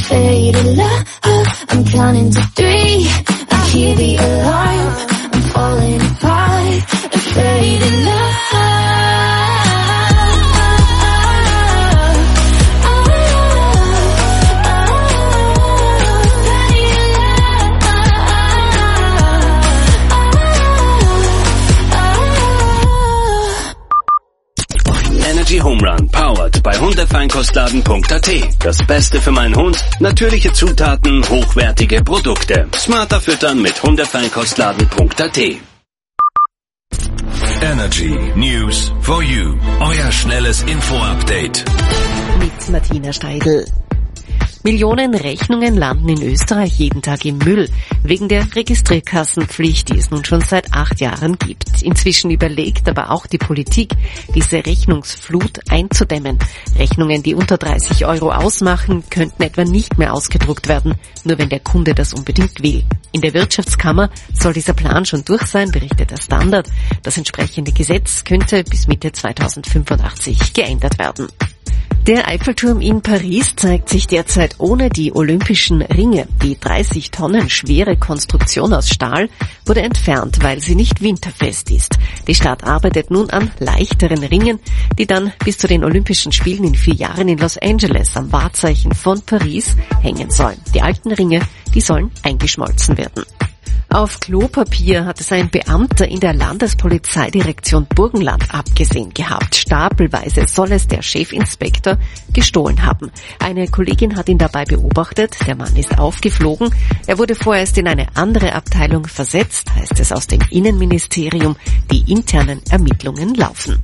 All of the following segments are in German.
faded love. I'm counting to 3. I hear the alarm. I'm falling apart. A faded love. Energy Home Run, powered bei Hundefeinkostladen.at. Das Beste für meinen Hund, natürliche Zutaten, hochwertige Produkte. Smarter füttern mit Hundefeinkostladen.at. Energy News for You. Euer schnelles Info-Update. Mit Martina Steidl. Millionen Rechnungen landen in Österreich jeden Tag im Müll, wegen der Registrierkassenpflicht, die es nun schon seit 8 Jahren gibt. Inzwischen überlegt aber auch die Politik, diese Rechnungsflut einzudämmen. Rechnungen, die unter 30 € ausmachen, könnten etwa nicht mehr ausgedruckt werden, nur wenn der Kunde das unbedingt will. In der Wirtschaftskammer soll dieser Plan schon durch sein, berichtet der Standard. Das entsprechende Gesetz könnte bis Mitte 2085 geändert werden. Der Eiffelturm in Paris zeigt sich derzeit ohne die olympischen Ringe. Die 30 Tonnen schwere Konstruktion aus Stahl wurde entfernt, weil sie nicht winterfest ist. Die Stadt arbeitet nun an leichteren Ringen, die dann bis zu den Olympischen Spielen in 4 Jahren in Los Angeles am Wahrzeichen von Paris hängen sollen. Die alten Ringe, die sollen eingeschmolzen werden. Auf Klopapier hat es ein Beamter in der Landespolizeidirektion Burgenland abgesehen gehabt. Stapelweise soll es der Chefinspektor gestohlen haben. Eine Kollegin hat ihn dabei beobachtet. Der Mann ist aufgeflogen. Er wurde vorerst in eine andere Abteilung versetzt, heißt es aus dem Innenministerium. Die internen Ermittlungen laufen.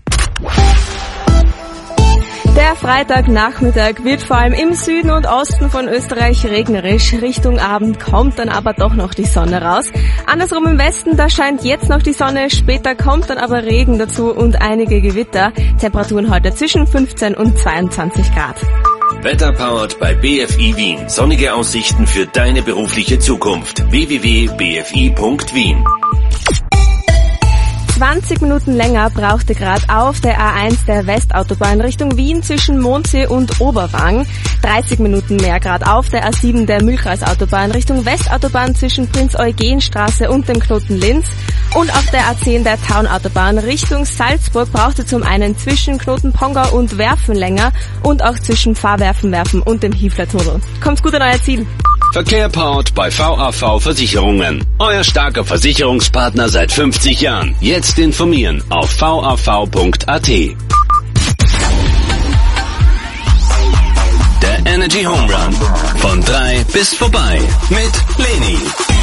Der Freitagnachmittag wird vor allem im Süden und Osten von Österreich regnerisch. Richtung Abend kommt dann aber doch noch die Sonne raus. Andersrum im Westen, da scheint jetzt noch die Sonne, später kommt dann aber Regen dazu und einige Gewitter. Temperaturen heute zwischen 15 und 22 Grad. Wetter powered bei BFI Wien. Sonnige Aussichten für deine berufliche Zukunft. www.bfi.wien. 20 Minuten länger brauchte gerade auf der A1 der Westautobahn Richtung Wien zwischen Mondsee und Oberwang. 30 Minuten mehr gerade auf der A7 der Mühlkreisautobahn Richtung Westautobahn zwischen Prinz-Eugen-Straße und dem Knoten Linz. Und auf der A10 der Taunautobahn Richtung Salzburg brauchte zum einen zwischen Knoten Pongau und Werfen länger und auch zwischen Fahrwerfen und dem Hiefler-Tunnel. Kommt gut an euer Ziel. Verkehr powered bei VAV Versicherungen. Euer starker Versicherungspartner seit 50 Jahren. Jetzt informieren auf vav.at. Der Energy Home Run. Von 3 bis vorbei. Mit Leni.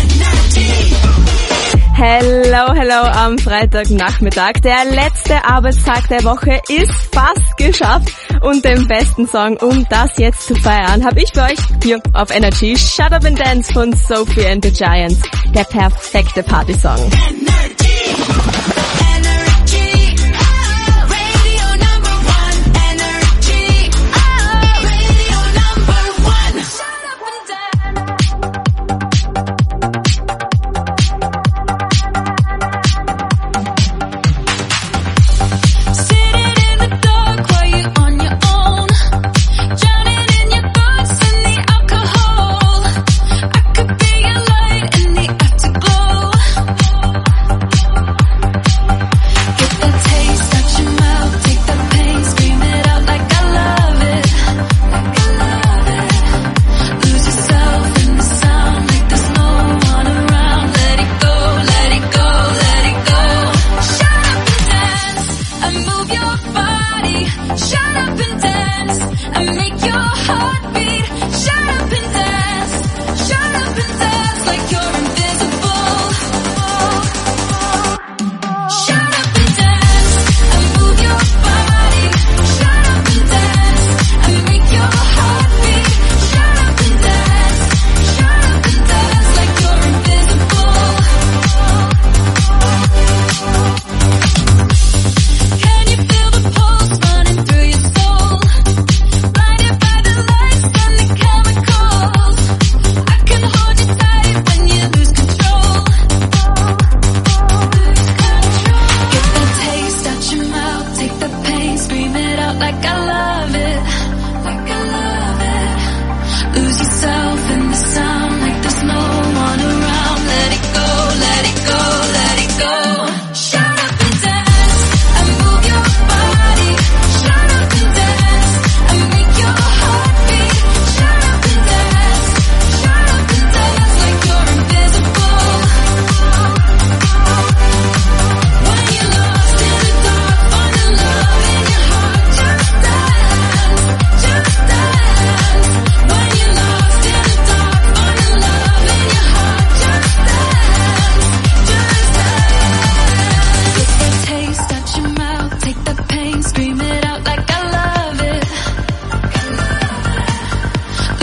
Hello am Freitagnachmittag. Der letzte Arbeitstag der Woche ist fast geschafft und den besten Song, um das jetzt zu feiern, habe ich für euch hier auf Energy Shut Up and Dance von Sophie and the Giants. Der perfekte Partysong.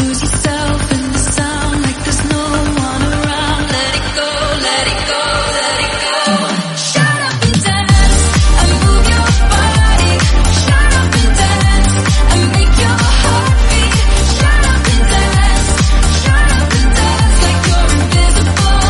Lose yourself in the sound like there's no one around. Let it go, let it go, let it go. Shut up and dance and move your body. Shut up and dance and make your heart beat. Shut up and dance like you're invisible.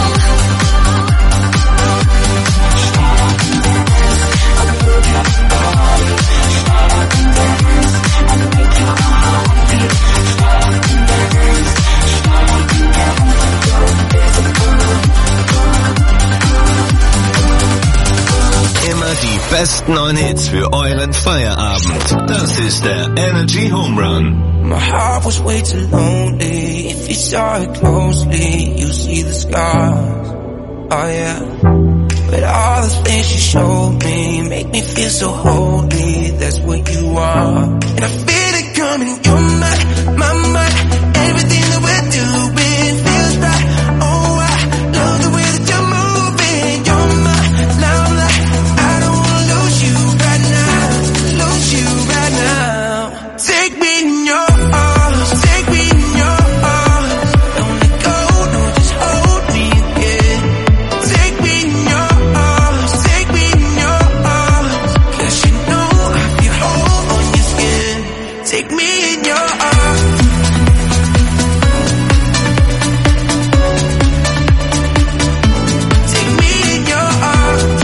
Immer die besten neuen Hits für euren Feierabend. Das ist der Energy Home Run. My heart was way too lonely. If you saw it closely, you see the scars. Oh yeah. But all the things you showed me make me feel so holy. That's what you are. And I feel it coming. You're my mind. Everything that we're doing feels right. Oh, I love the way that you're moving. You're my limelight. I don't wanna lose you right now. Lose you right now. Take me in your arms. Take me in your arms. Don't let go. No, just hold me again. Take me in your arms. Take me in your arms. 'Cause you know I feel home on your skin. Take me in your arms. Take me in your arms.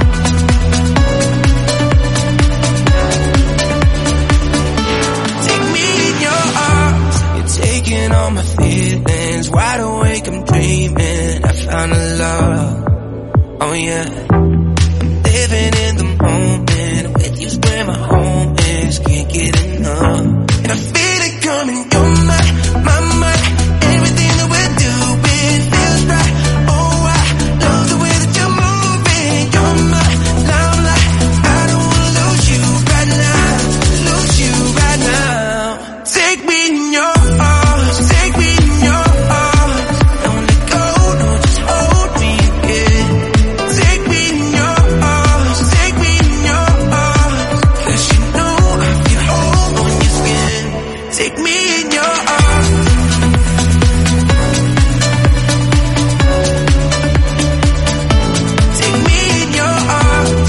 Take me in your arms. You're taking all my feelings. Wide awake, I'm dreaming. I found a love. Oh yeah. I'm living in the moment. With you's where my home is. Can't get enough. And I feel it coming. You're my mind. Everything that we're doing feels right. Oh, I love the way that you're moving. You're my limelight. I don't wanna lose you right now. Lose you right now. Take me in your arms. Take me in your arms. Don't let go. No, just hold me again. Take me in your arms. Take me in your arms. 'Cause you know I feel home on your skin. Take me in your arms. Take me in your arms.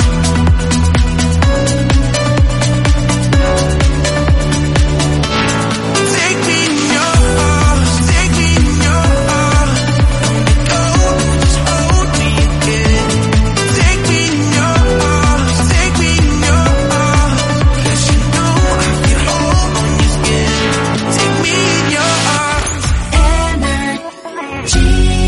Take me in your arms. Take me in your arms. Don't let go. Just hold me again. Take me in your arms. Take me in your arms. 'Cause you know I feel home on your skin. Take me in your arms. Energy.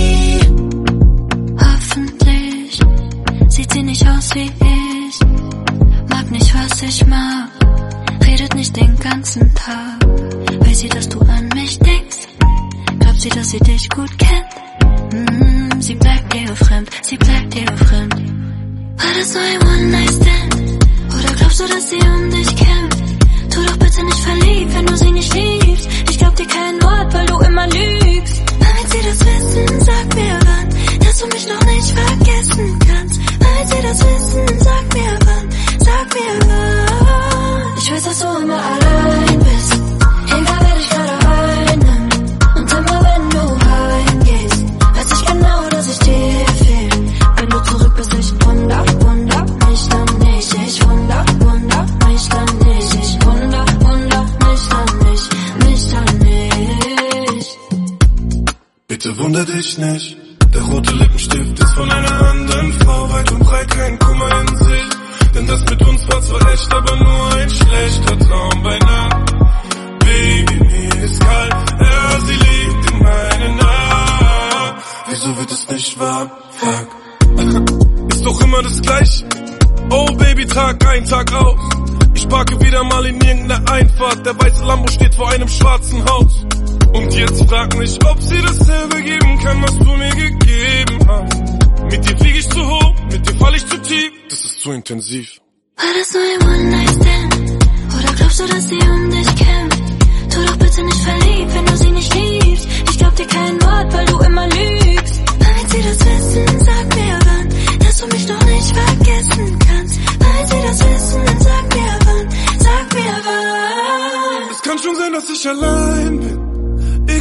Hoffentlich sieht sie nicht aus wie ich. Mag nicht, was ich mag. Redet nicht den ganzen Tag. Weiß sie, dass du an mich denkst? Glaubt sie, dass sie dich gut kennt? Sie bleibt dir fremd. Sie bleibt dir fremd. War das nur ein One-Night-Stand? Oder glaubst du, dass sie um dich kämpft? Tu doch bitte nicht verliebt, wenn du sie nicht liebst. Ich glaub dir kein Wort, weil du immer lügst. Damit sie das wissen, sag mir wann, dass du mich noch nicht vergessen kannst. Damit sie das wissen, sag mir wann, sag mir wann. Ich weiß, dass du immer allein bist, egal wer dich gerade einnimmt. Und immer wenn du heimgehst, weiß ich genau, dass ich dir fehl. Wenn du zurück bist, ich wunder mich dann nicht. Ich wunder mich dann nicht. Ich wunder mich dann nicht. Bitte wunder dich nicht. Der rote Lippenstift ist von einer anderen Frau. Weit und breit kein Kummer in sich. Denn das mit uns war zwar echt, aber nur ein schlechter Traum bei Nacht. Baby, mir ist kalt, ja, sie liegt in meinen Armen. Wieso wird es nicht warm? Fuck. Ist doch immer das Gleiche. Oh Baby, Tag ein, Tag aus. Ich parke wieder mal in irgendeiner Einfahrt. Der weiße Lambo steht vor einem schwarzen Haus. Und jetzt frag mich, ob sie dasselbe geben kann, was du mir gegeben hast. Mit dir flieg ich zu hoch, mit dir fall ich zu tief. Das ist zu intensiv. War das nur ein One-Night-Stand? Oder glaubst du, dass sie um dich kämpft? Tu doch bitte nicht verliebt, wenn du sie nicht liebst. Ich glaub dir kein Wort, weil du immer lügst. Damit sie das wissen, sag mir wann, dass du mich noch nicht vergessen kannst. Damit sie das wissen, sag mir wann, sag mir wann. Es kann schon sein, dass ich allein bin.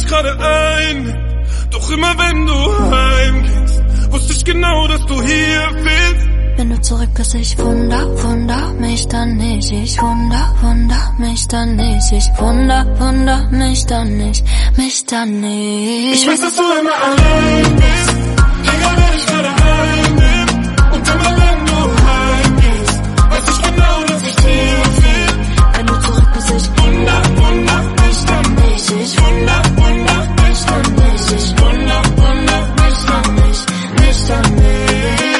gerade ein. Doch immer wenn du heimgehst, wusste ich genau, dass du hier fehlst. Wenn du zurück bist, ich wunder mich dann nicht. Ich wunder mich dann nicht. Ich wunder mich dann nicht. Ich weiß, dass du immer allein bist, egal wer dich gerade einnimmt. Und immer wenn du heimgehst, weiß ich genau, dass ich dir fehl. Wenn du zurück bist, ich wunder mich dann nicht. Ich wunder mich dann nicht. Ich wunder mich dann nicht. Mich dann nicht.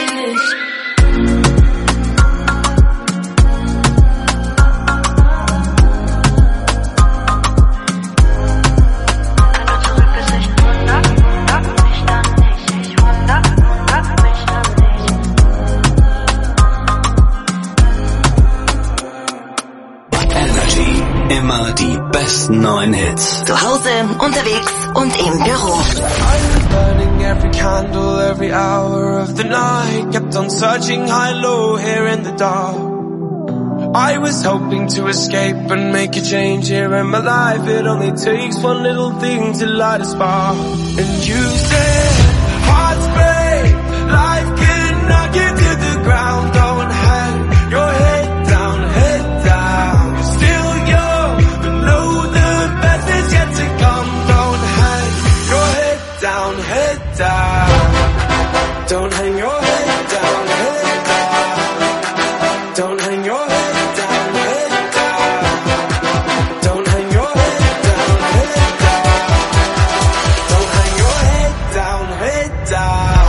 Immer die besten neuen Hits. Zu Hause, unterwegs und im Büro. I was burning every candle, every hour of the night. Kept on searching high, low, here in the dark. I was hoping to escape and make a change here in my life. It only takes one little thing to light a spark. And you said, hearts break, life can knock you to the ground. Don't hang your head down, head down. You're still young, but know the best is yet to come. Don't hang your head down, head down. Don't hang your head down, head down. Don't hang your head down, head down. Don't hang your head down, head down. Don't hang your head down, head down.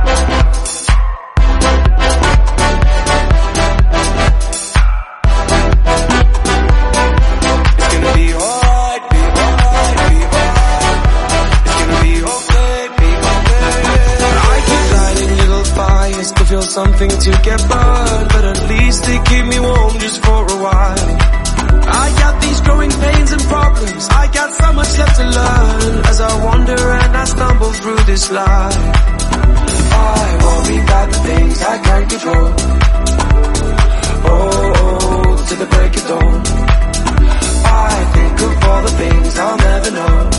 It's gonna be alright, be alright, be alright. It's gonna be okay, be okay. I keep lighting little fires to feel something to get burned, but at least they keep me warm just for a while. I got these growing pains and problems, I got so much left to learn, as I wander and I stumble through this life. I worry about the things I can't control. Oh, to the break of dawn. I think of all the things I'll never know.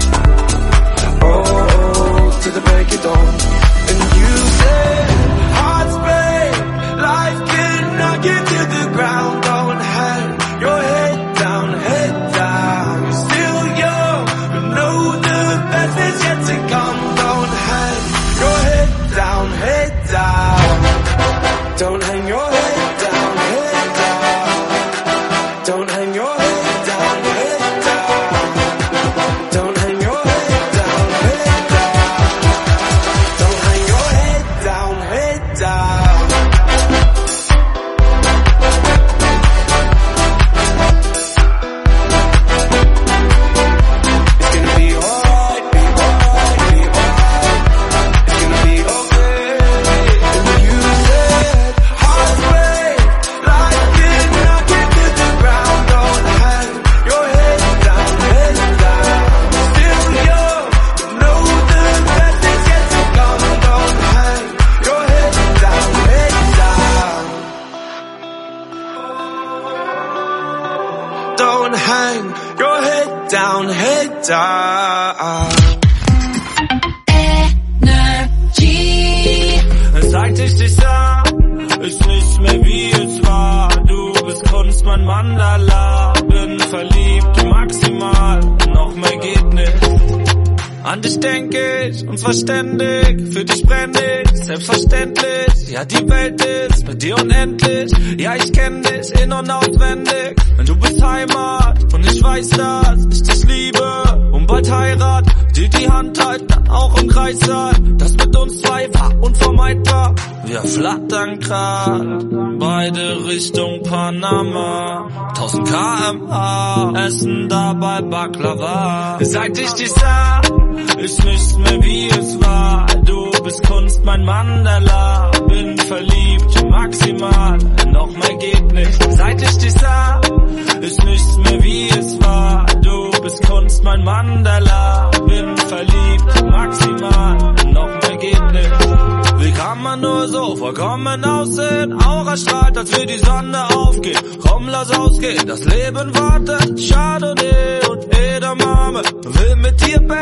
Oh, to the break of dawn. And you said, hearts break, life can knock you to the ground. Don't hang your head down, head down. You're still young, but know the best is yet to come. Don't hang your head down, head down. Don't hang your head down, head down. Don't hang your head down, head down. Don't hang your head down, head down. Don't hang your head down, head down. It's gonna be alright, be alright, be alright. It's gonna be okay. And you said, hearts break, life can knock you to the ground. Don't hang your head down, head down. Still young, but know the best is yet to come. Don't hang your head down, head down. Don't hang your head down, head down. Seit ich dich sah, ist nicht mehr wie es war. Du bist Kunst, mein Mandala. Bin verliebt, maximal, noch mehr geht nicht. An dich denk ich, und zwar ständig. Für dich brenn ich, selbstverständlich. Ja, die Welt ist mit dir unendlich. Ja, ich kenn dich in- und auswendig. Du bist Heimat, und ich weiß, dass ich dich liebe. Und bald Heirat, die Hand halten, dann auch im Kreis sein. Das mit uns zwei war unvermeidbar. Wir flattern grad, beide Richtung Panama. 1000 km/h, essen dabei Baklava. Seit ich dich sah, ist nichts mehr wie es war. Du bist Kunst, mein Mandala. Bin verliebt, maximal, noch mehr geht nicht. Seit ich dich sah, ist nichts mehr wie es war. Du bist Kunst, mein Mandala. Bin verliebt, maximal, noch mehr geht nicht. Wie kann man nur so vollkommen aussehen? Aura strahlt, als wir die Sonne aufgeht. Komm, lass ausgehen, das Leben wartet. Chardonnay und Edamame, will mit dir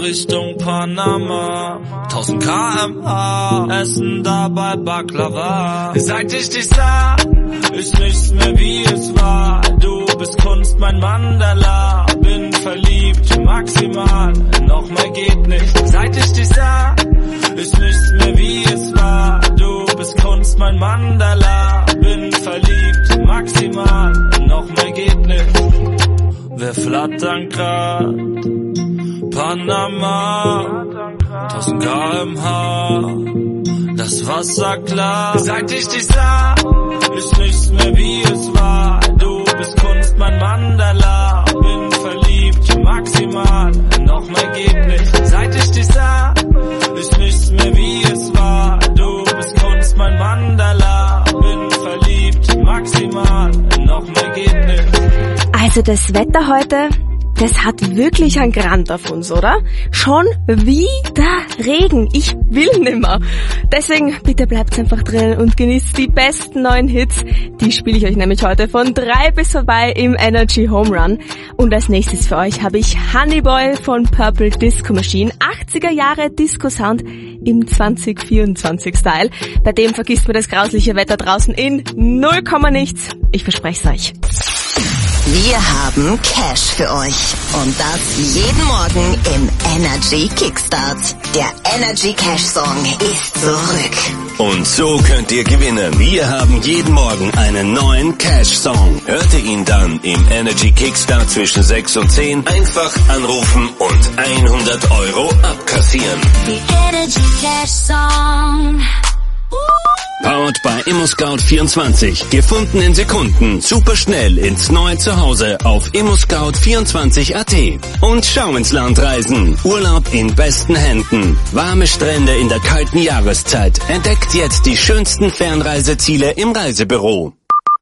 Richtung Panama. 1000 km/h, essen dabei Baklava. Seit ich dich sah, ist nichts mehr wie es war. Du bist Kunst, mein Mandala. Bin verliebt, maximal, noch mehr geht nicht. Seit ich dich sah, ist nichts mehr wie es war. Du bist Kunst, mein Mandala. Bin verliebt, maximal, noch mehr geht nicht. Wir flattern grad Panama, 1000 km/h, das Wasser klar. Seit ich dich sah, ist nichts mehr wie es war. Du bist Kunst, mein Mandala. Bin verliebt, maximal, noch mehr geht nicht. Seit ich dich sah, ist nichts mehr wie es war. Du bist Kunst, mein Mandala. Bin verliebt, maximal, noch mehr geht nicht. Also das Wetter heute, das hat wirklich einen Grand auf uns, oder? Schon wieder Regen. Ich will nimmer. Deswegen bitte bleibt einfach drin und genießt die besten neuen Hits. Die spiele ich euch nämlich heute von 3 bis vorbei im Energy Home Run. Und als nächstes für euch habe ich Honeyboy von Purple Disco Machine. 80er Jahre Disco Sound im 2024 Style. Bei dem vergisst man das grausliche Wetter draußen in 0, nichts. Ich verspreche es euch. Wir haben Cash für euch. Und das jeden Morgen im Energy Kickstart. Der Energy Cash Song ist zurück. Und so könnt ihr gewinnen. Wir haben jeden Morgen einen neuen Cash-Song. Hört ihr ihn dann im Energy Kickstart zwischen 6 und 10, einfach anrufen und 100 € abkassieren. The Energy Cash Song. Powered by ImmoScout24. Gefunden in Sekunden. Super schnell ins neue Zuhause auf ImmoScout24.at. Und schau ins Land reisen. Urlaub in besten Händen. Warme Strände in der kalten Jahreszeit. Entdeckt jetzt die schönsten Fernreiseziele im Reisebüro.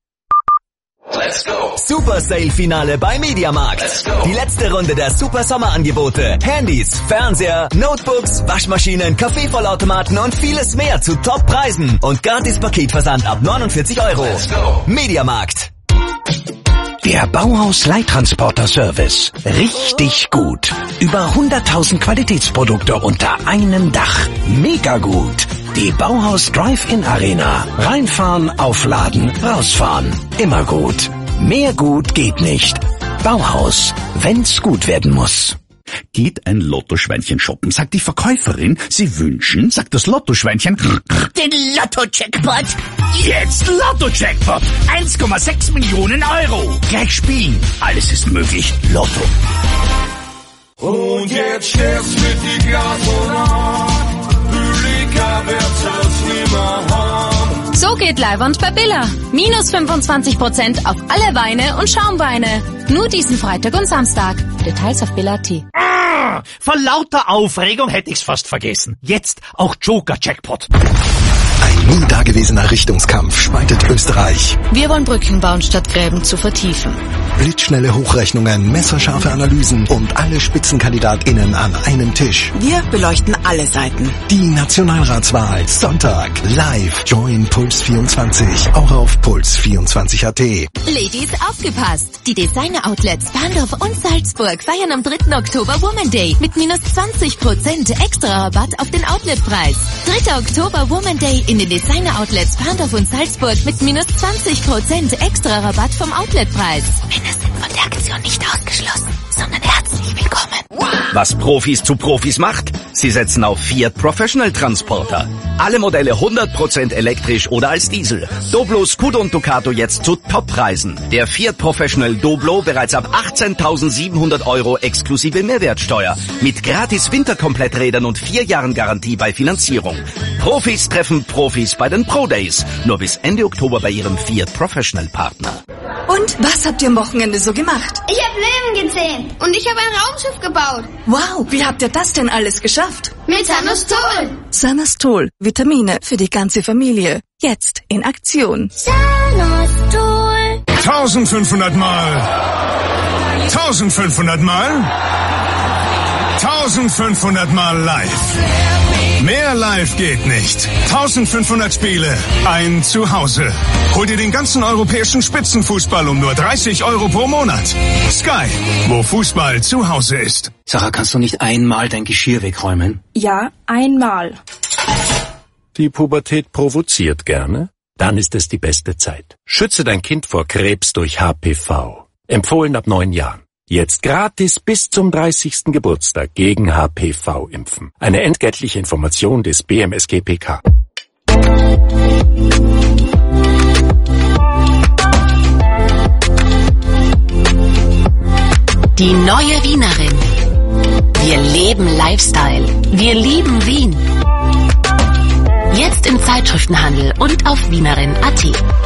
Let's go! Super Sale Finale bei Mediamarkt. Let's go! Die letzte Runde der Super Sommerangebote. Handys, Fernseher, Notebooks, Waschmaschinen, Kaffeevollautomaten und vieles mehr zu Top-Preisen. Und gratis Paketversand ab 49 €. Let's go! Mediamarkt. Der Bauhaus Leittransporter Service. Richtig gut. Über 100.000 Qualitätsprodukte unter einem Dach. Mega gut. Die Bauhaus Drive-In Arena. Reinfahren, aufladen, rausfahren. Immer gut. Mehr gut geht nicht. Bauhaus. Wenn's gut werden muss. Geht ein Lottoschweinchen shoppen, sagt die Verkäuferin, Sie wünschen, sagt das Lottoschweinchen, den Lotto-Jackpot. Jetzt Lotto-Jackpot, 1,6 Millionen €. Gleich spielen, alles ist möglich, Lotto. Und jetzt steht's mit die Gasonat, billiger wird's als nimmer haben. So geht Leihwand bei Billa. Minus 25% auf alle Weine und Schaumweine. Nur diesen Freitag und Samstag. Details auf Billa.at. Vor lauter Aufregung hätte ich's fast vergessen. Jetzt auch Joker-Jackpot. Ein nie dagewesener Richtungskampf spaltet Österreich. Wir wollen Brücken bauen, statt Gräben zu vertiefen. Blitzschnelle Hochrechnungen, messerscharfe Analysen und alle SpitzenkandidatInnen an einem Tisch. Wir beleuchten alle Seiten. Die Nationalratswahl, Sonntag, live. Join Puls24, auch auf Puls24.at. Ladies, aufgepasst! Die Designer-Outlets Bahndorf und Salzburg feiern am 3. Oktober Woman Day mit minus 20% extra Rabatt auf den Outletpreis. 3. Oktober Woman Day in den Designer-Outlets Bahndorf und Salzburg mit minus 20% extra Rabatt vom Outletpreis. Männer sind von der Aktion nicht ausgeschlossen, sondern herzlich willkommen. Was Profis zu Profis macht? Sie setzen auf Fiat Professional Transporter. Alle Modelle 100% elektrisch oder als Diesel. Doblo, Scudo und Ducato jetzt zu Toppreisen. Der Fiat Professional Doblo bereits ab 18.700 € exklusive Mehrwertsteuer. Mit gratis Winterkompletträdern und 4 Jahren Garantie bei Finanzierung. Profis treffen Profis bei den Pro Days. Nur bis Ende Oktober bei Ihrem Fiat Professional Partner. Und was habt ihr am Wochenende so gemacht? Ich habe Löwen gesehen und ich habe ein Raumschiff gebaut. Wow, wie habt ihr das denn alles geschafft? Mit Sanastol. Sanastol, Vitamine für die ganze Familie. Jetzt in Aktion. Sanastol. 1500 Mal. 1500 Mal. 1500 Mal live. Mehr Mehr live geht nicht. 1500 Spiele, ein Zuhause. Hol dir den ganzen europäischen Spitzenfußball um nur 30 € pro Monat. Sky, wo Fußball zu Hause ist. Sarah, kannst du nicht einmal dein Geschirr wegräumen? Ja, einmal. Die Pubertät provoziert gerne? Dann ist es die beste Zeit. Schütze dein Kind vor Krebs durch HPV. Empfohlen ab 9 Jahren. Jetzt gratis bis zum 30. Geburtstag gegen HPV impfen. Eine entgeltliche Information des BMSGPK. Die neue Wienerin. Wir leben Lifestyle. Wir lieben Wien. Jetzt im Zeitschriftenhandel und auf wienerin.at.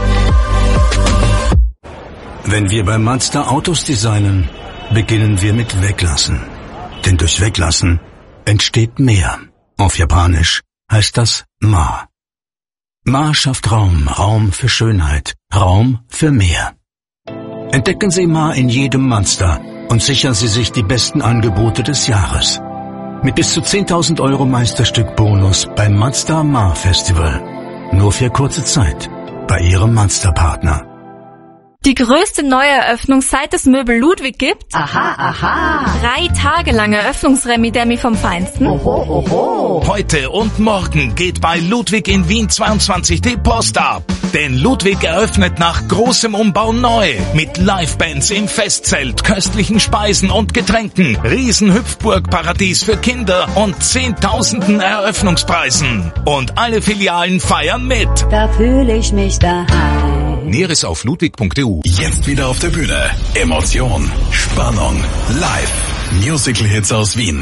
Wenn wir bei Mazda Autos designen, beginnen wir mit Weglassen. Denn durch Weglassen entsteht mehr. Auf Japanisch heißt das Ma. Ma schafft Raum, Raum für Schönheit, Raum für mehr. Entdecken Sie Ma in jedem Mazda und sichern Sie sich die besten Angebote des Jahres. Mit bis zu 10.000 € Meisterstück Bonus beim Mazda Ma Festival. Nur für kurze Zeit bei Ihrem Mazda-Partner. Die größte Neueröffnung, seit es Möbel Ludwig gibt. Aha, aha. 3 Tage lang Eröffnungsremi-Demi vom Feinsten. Oho, oho. Heute und morgen geht bei Ludwig in Wien 22 die Post ab. Denn Ludwig eröffnet nach großem Umbau neu. Mit Livebands im Festzelt, köstlichen Speisen und Getränken, Riesenhüpfburg-Paradies für Kinder und Zehntausenden Eröffnungspreisen. Und alle Filialen feiern mit. Da fühle ich mich daheim. Näheres auf ludwig.eu. Jetzt wieder auf der Bühne. Emotion, Spannung, live. Musical-Hits aus Wien.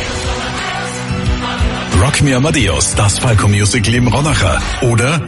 Rock Me Amadeus, das Falco-Musical im Ronacher. Oder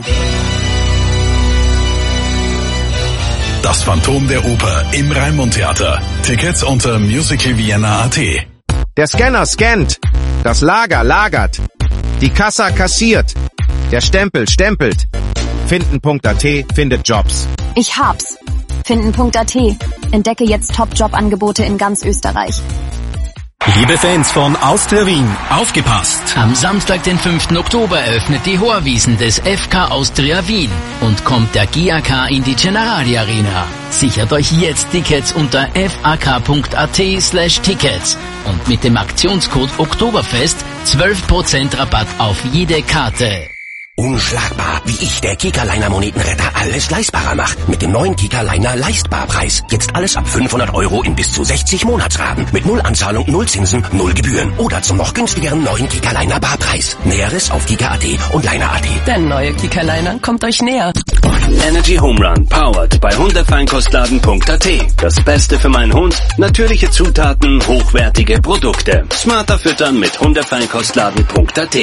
das Phantom der Oper im Raimund-Theater. Tickets unter musicalvienna.at. Der Scanner scannt. Das Lager lagert. Die Kassa kassiert. Der Stempel stempelt. Finden.at findet Jobs. Ich hab's. Finden.at. Entdecke jetzt Top-Job-Angebote in ganz Österreich. Liebe Fans von Austria Wien, aufgepasst! Am Samstag, den 5. Oktober, eröffnet die Horwiesen des FK Austria Wien und kommt der GAK in die Generali Arena. Sichert euch jetzt Tickets unter fak.at/Tickets und mit dem Aktionscode Oktoberfest 12% Rabatt auf jede Karte. Unschlagbar, wie ich, der Kika-Liner Monetenretter, alles leistbarer macht. Mit dem neuen Kika-Liner Leistbarpreis. Jetzt alles ab 500 € in bis zu 60 Monatsraten. Mit 0 Anzahlung, 0 Zinsen, 0 Gebühren. Oder zum noch günstigeren neuen Kika-Liner Barpreis. Näheres auf Kika.at und Liner.at. Der neue Kika-Liner kommt euch näher. Energy Home Run, powered bei Hundefeinkostladen.at. Das Beste für meinen Hund, natürliche Zutaten, hochwertige Produkte. Smarter füttern mit Hundefeinkostladen.at.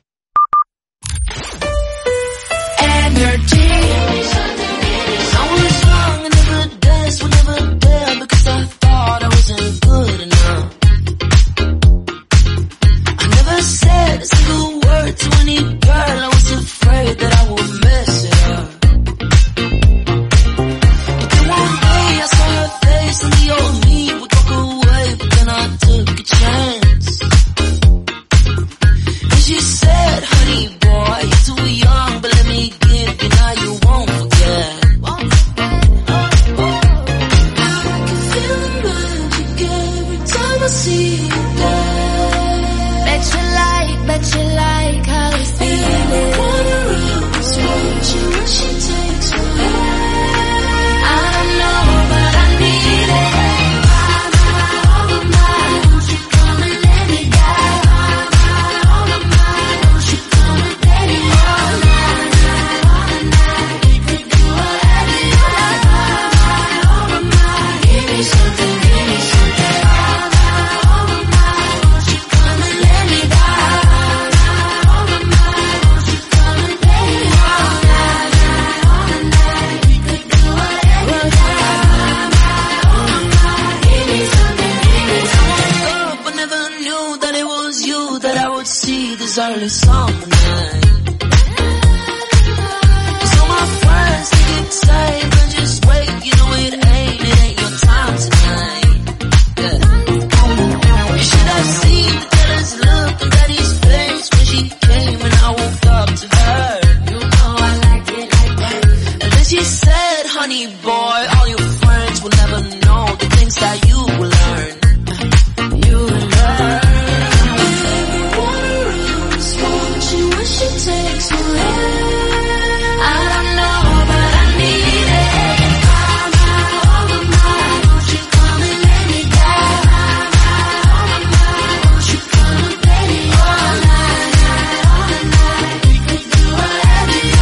Energy. I was young and never danced, would never dare because I thought I wasn't good enough. I never said a single word to any girl, I was afraid that I would mess it up. But then one day I saw her face and the old me would walk away, but then I took a chance. And she said, honey boy, you're too young, but let me give you now you won't forget. I can feel the magic every time I see you there. Bet you like how I feel it. Wanna run this road, you when she takes me there. I don't know, but I need it. Won't you come and let me die? Won't you come and let me all night? We could do whatever you like. Give me something, give me something. Won't you come and let me die? Won't you come and let me all night? We could do whatever you like. Give me something, give me something. Up, I never knew that it was you that I would see this early summer night. Cause all my friends think it's safe, but just wait, you know it ain't your time tonight. Yeah. You should have seen the jealous look on Daddy's face when she came takes away. I don't know, but I need it. Oh my, won't you come and let me down? Won't you come and play me all night? We could do whatever you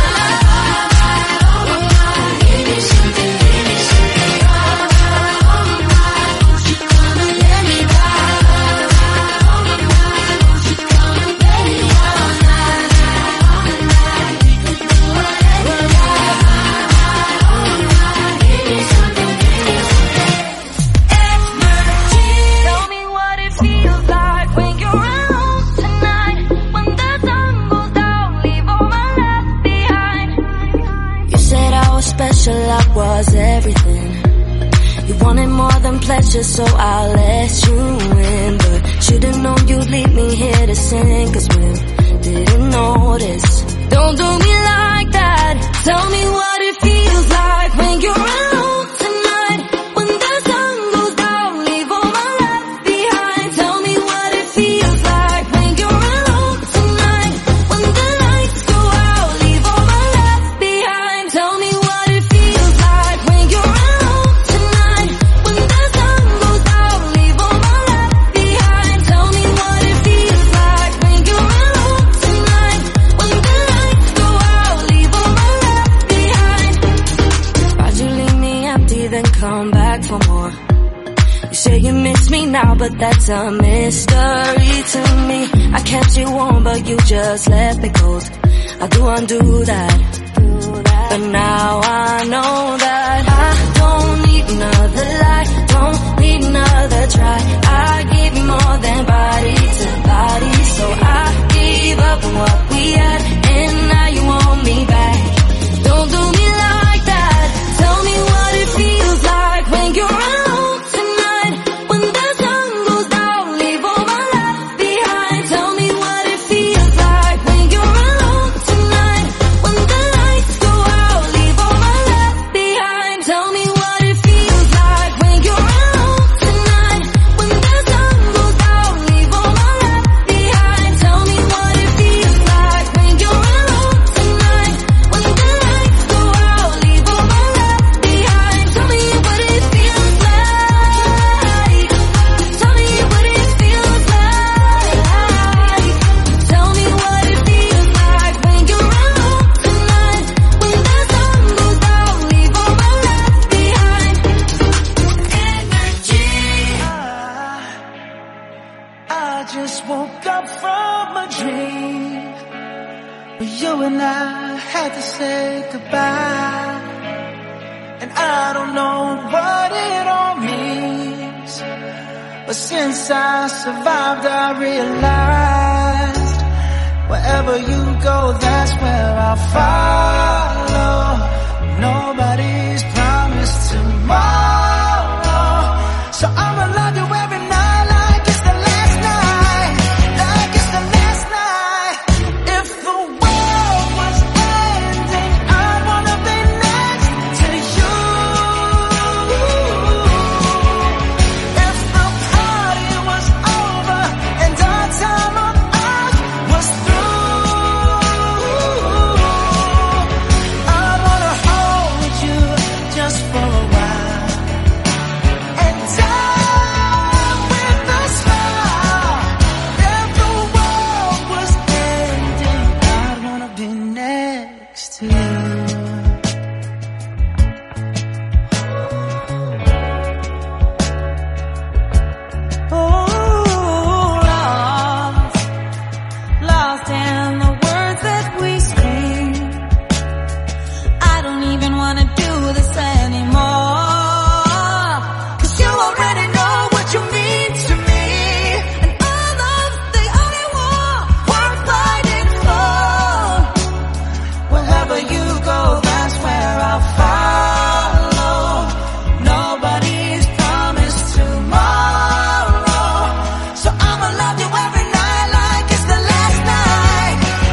like. Give me something, give me something. Won't you come and let me ride? Won't you come and play me all night? We could do whatever you like. Give me something, give me something. Energy. Tell me what it feels like when you're alone tonight. When the sun goes down, leave all my left behind. You said I was special, I was everything. You wanted more than pleasure, so I'll let you in. But should've known you'd leave me here to sing, 'cause we didn't notice. Don't do me like that. Tell me what it feels like when you're alone tonight. When the sun goes down, leave all my left behind. Tell me what it feels like when you're alone tonight. When the lights go out, leave all my left behind. Tell me what it feels like when you're alone tonight. When the sun goes down, leave all my left behind. Tell me what it feels like when you're alone tonight. When the lights go out, leave all my left behind. Why'd you leave me empty, then come back for more? You say you miss me now, but that's a mystery to me. I kept you warm, but you just left me cold. I do undo that. But now I know that I don't need another lie, don't need another try. I give you more than body to body, so I gave up on what we had, and now you want me back. Don't do me like that. Tell me what it feels like when you're alone tonight. When the sun goes down, leave all my left behind. Tell me what it feels like when you're alone tonight. When the lights go out, leave all my left behind. Tell me what it feels like when you're alone tonight. When the sun goes down, leave all my left behind. Tell me what it feels like when you're alone tonight. When the lights go out, leave all my left behind. Tell me what it feels like. Tell me what it feels like. Tell me what it feels like when you're alone tonight. When the sun goes down, leave all my left behind. Energy. I just woke up from a dream where you and I had to say goodbye. And I don't know what it all means, but since I survived, I realized wherever you go, that's where I'll follow. Nobody's promised tomorrow, so I'ma love you every night like it's the last night, like it's the last night. If the world was ending, I'd wanna be next to you. If the party was over and our time on earth was through, I'd wanna hold you just for a while and die with a smile. If the world was ending, I'd wanna be next to you. Lost in the words that we speak. I don't even wanna do this anymore, 'cause you already know what you mean to me, and all of the only war worth fighting for. Wherever you go, that's where I'll follow. Nobody's promised tomorrow, so I'ma love you every night like it's the last night,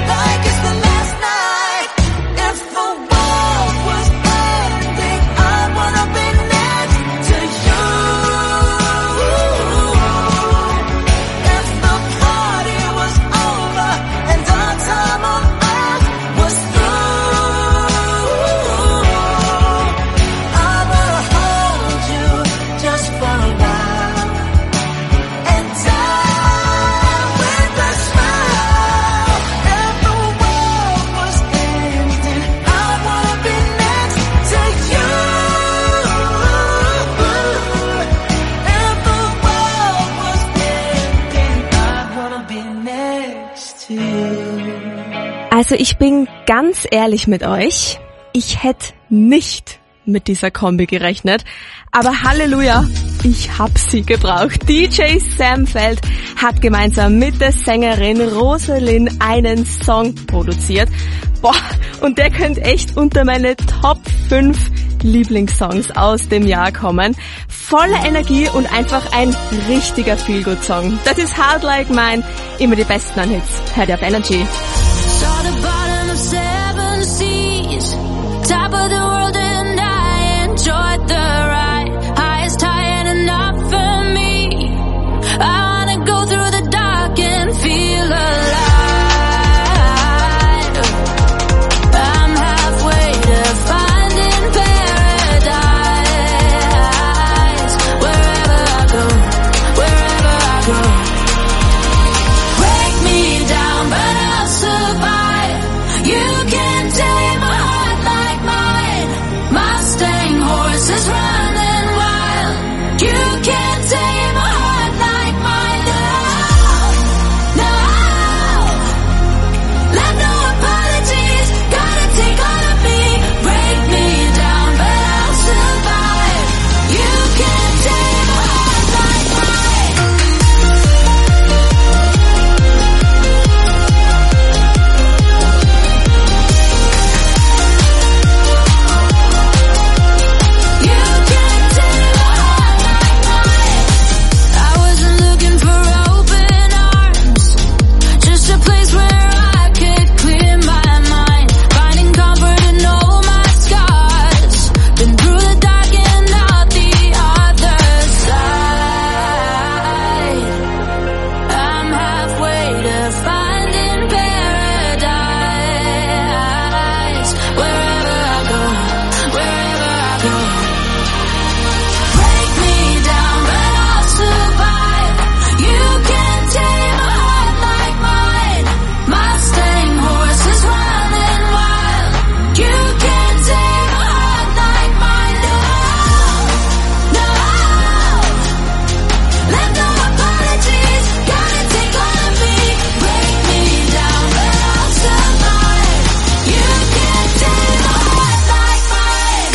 Also ich bin ganz ehrlich mit euch, ich hätte nicht mit dieser Kombi gerechnet, aber Halleluja, ich hab sie gebraucht. DJ Sam Feld hat gemeinsam mit der Sängerin Rosalyn einen Song produziert. Boah, und der könnte echt unter meine Top 5 Lieblingssongs aus dem Jahr kommen. Voller Energie und einfach ein richtiger Feel-Good-Song. Das ist Hard Like Mine, immer die besten an Hits. Hört auf Energy. Saw the bottom of 7 seas, top of the world, and I enjoyed the ride. Highest high and enough for me. I wanna go through the dark and feel alive. I'm halfway to finding paradise. Wherever I go, wherever I go. Break me down, but I'll survive. You can't tame a heart like mine. Mustang horses running wild. You can't tame a heart like mine. No, no. Let no apologies. Gotta take all of me. Break me down, but I'll survive. You can't tame a heart like mine. You can't tame a heart like mine. I wasn't looking for open arms, just a place where I could clear my mind, finding comfort in all my scars. Been through the dark and out the other side. I'm halfway to finding paradise. Wherever I go, wherever I go. Break me down, but I'll survive. You can't tame a heart like mine. Mustang horses running wild. You can't tame a heart like mine. No, no. Let no apologies. Gotta take all of me. Break me down, but I'll survive. You can't tame a heart like mine.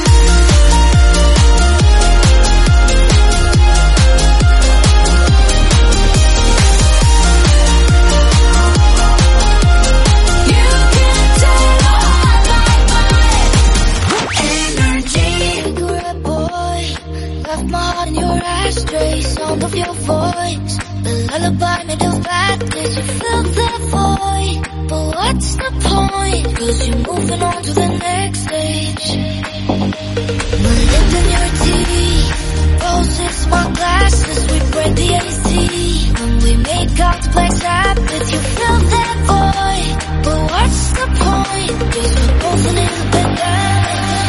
You can't tame a heart like mine. Energy, cigarette boy, left my heart in your ashtray. Sound of your voice, the lullaby made of bad days. You filled that void, but what's the point? 'Cause you're moving on to the next stage. My lip in your teeth, roses, my glasses, we break the AC. When we made complex habits, you filled that void, but what's the point? 'Cause we're both a little bit down.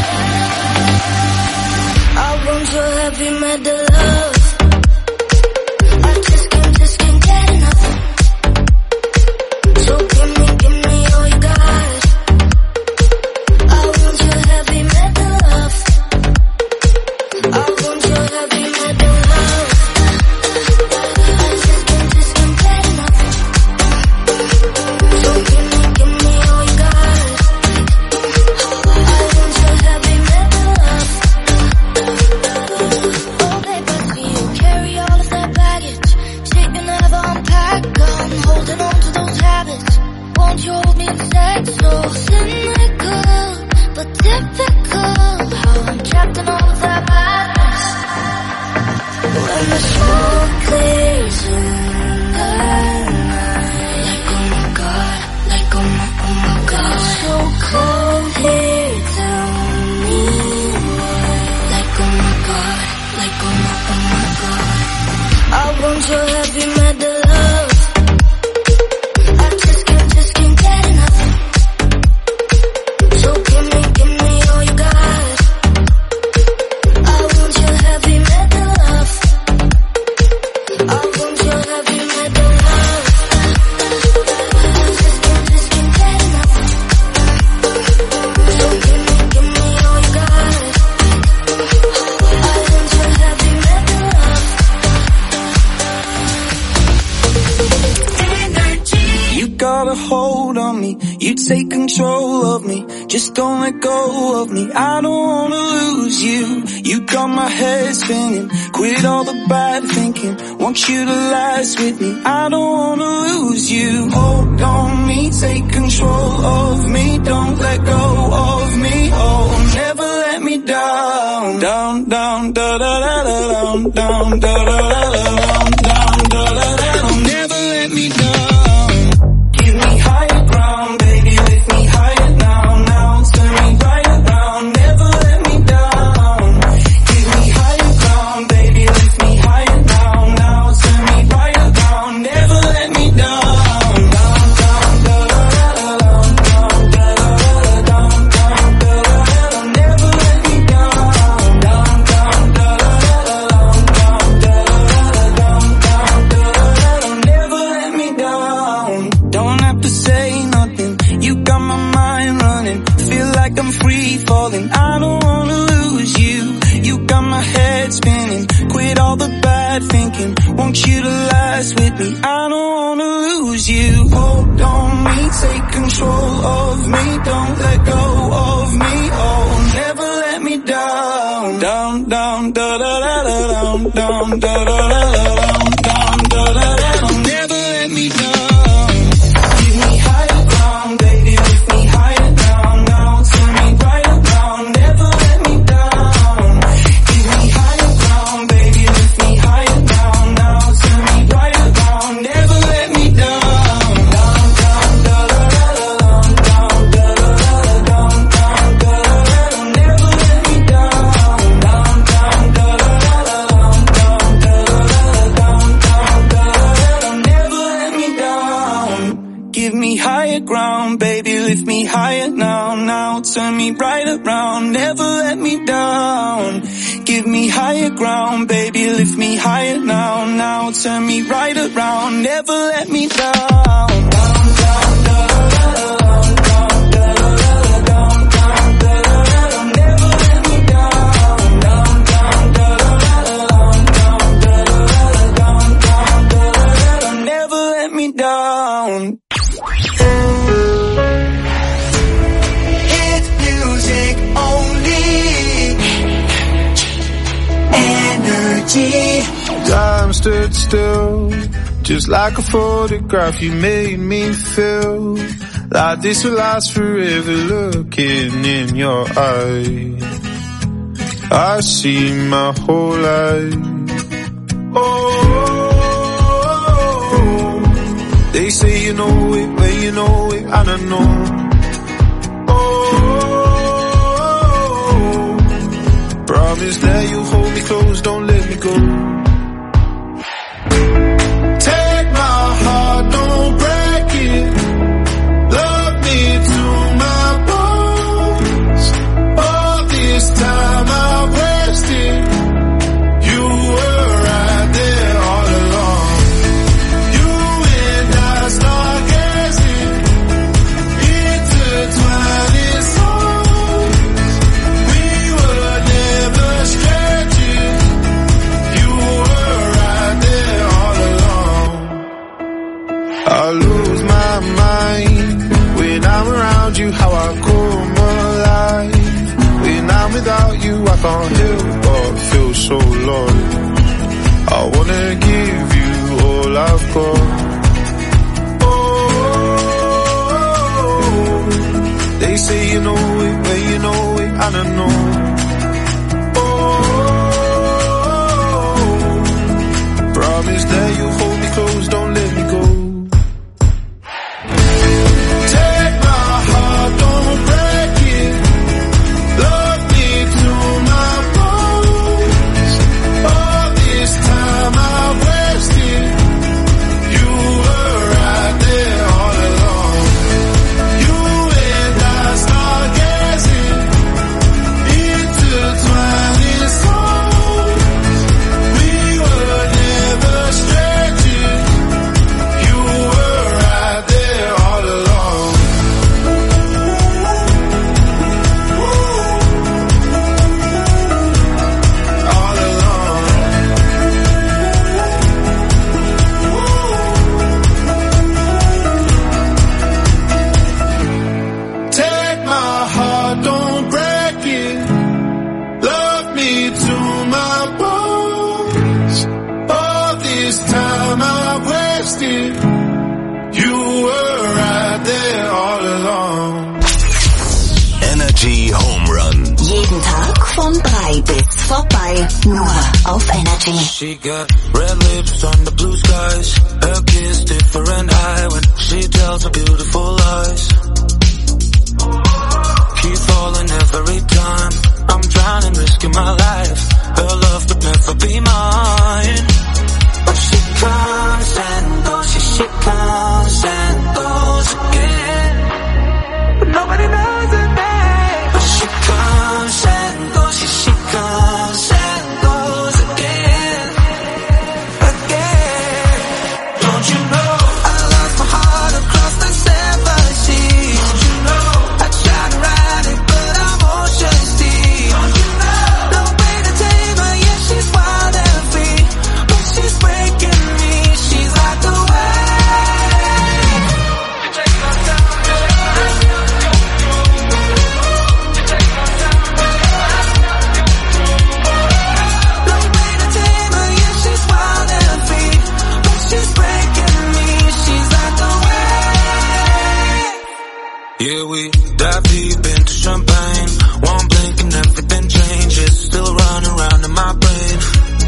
I want your heavy metal love. I just can't get enough. So give me all you got. I want your heavy metal love. I want your heavy metal love. I just can't get enough. So give me all you got. I want your heavy metal love. Oh babe, I see you carry all of that baggage. Shit you never unpack. I'm holding on to those habits. Won't you hold me instead? So cynical, but typical. How I'm trapped in all of that madness. When the smoke clears in the night, like oh my god, like oh my god. So cold here, tell me why. Like oh my god, like oh my god. I want your heavy metal love. I just can't get enough. hold on me. You take control of me, just don't let go of me. I don't wanna lose you. You got my head spinning, quit all the bad thinking, want you to last with me. I don't wanna lose you. Hold on me, take control of me, don't let go of me. Oh, never let me down. Down, down, da da da da, down, down, da da da da, down, down, da da da da. Never let me down. Give me higher ground, baby, lift me higher now, now. Turn me right around, never let me down. Give me higher ground, baby, lift me higher now, now. Turn me right around, never let me down. Down, down, da da da da, down, down, da da da da, down, down, da da da da. Never let me down. Down, down, da da da da, down, down, da da da da, down, down, da da da da. Never let me down. Don't have to say nothing, you got my mind running. Feel like I'm free falling, I don't wanna lose you. You got my head spinning, quit all the bad thinking, want you to last with me. I don't wanna lose you. Hold on me, take control of me, don't let go of me. Oh, never let me down. Down, down, da da da da, down, down, da da da da, down, down, da da da da. Never let me down. Give me higher ground, baby, lift me higher now, now. Turn me right around, never let me down. Give me higher ground, baby, lift me higher now, now. Turn me right around, never let me down. Down, down, da da da da, down, down, da da da da, down, down, da da da da. Never let me down. Down, down, da da da da, down, down, da da da da, down, down, da da da da. Never let me down. Give me higher ground, baby, lift me higher now, now. Turn me right around, never let me down. Give me higher ground, baby, lift me higher now, now. Turn me right around, never let me down. Down, down, da da da da, down, da da da da, down, down, da da da da. Never let me down. Down, down, da da da da, down, da da da da, down, down, da da da da. Never let me down. It's music only. Energy. Time stood still, just like a photograph. You made me feel like this will last forever. Looking in your eyes, I see my whole life. Oh, they say you know it, but you know it, and I know. Oh, promise that you'll hold me close, don't let me go. Take my heart, don't break it. Love me to my bones. All this time I've wasted. You were right there all along. You and I stargazing, intertwining souls. We were never strangers. You were right there all along. I lose my mind when I'm around you, how I come alive. When I'm without you, I can't help but feel so lost. I wanna give you all I've got. Oh, they say you know it, but you know it, and I know. Oh, promise that you'll hold me close, don't let me go. Take my heart, don't break it. Love me to my bones. All this time I've wasted. You were right there all along. You and I stargazing, High, nur auf Energy. She got red lips on the blue skies. Her kiss different high when she tells her beautiful lies. Keep falling every time. I'm drowning, risking my life. Her love could never be mine. But she comes and goes, she comes and goes again. But nobody knows her name. But she comes and goes, she comes and goes again. Again. Don't you know I lost my heart across the 7 seas? Don't you know I tried to ride it but I'm ocean deep? Don't you know no way to tame her, yeah she's wild and free. But she's breaking me, she's like the wave. You take my time, you take my no way to tame her, yeah she's wild and free. But she's breaking me, she's like the wave. Yeah, we dive deep into champagne. One blink and everything changes. Still running around in my brain.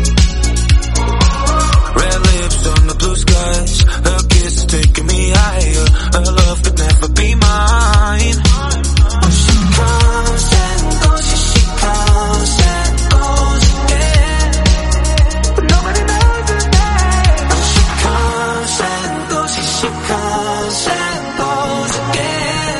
Red lips on the blue skies. Her kiss is taking me higher. Her love could never be mine. She comes and goes, she comes and goes again. But nobody knows her name. She comes and goes, she comes and goes again.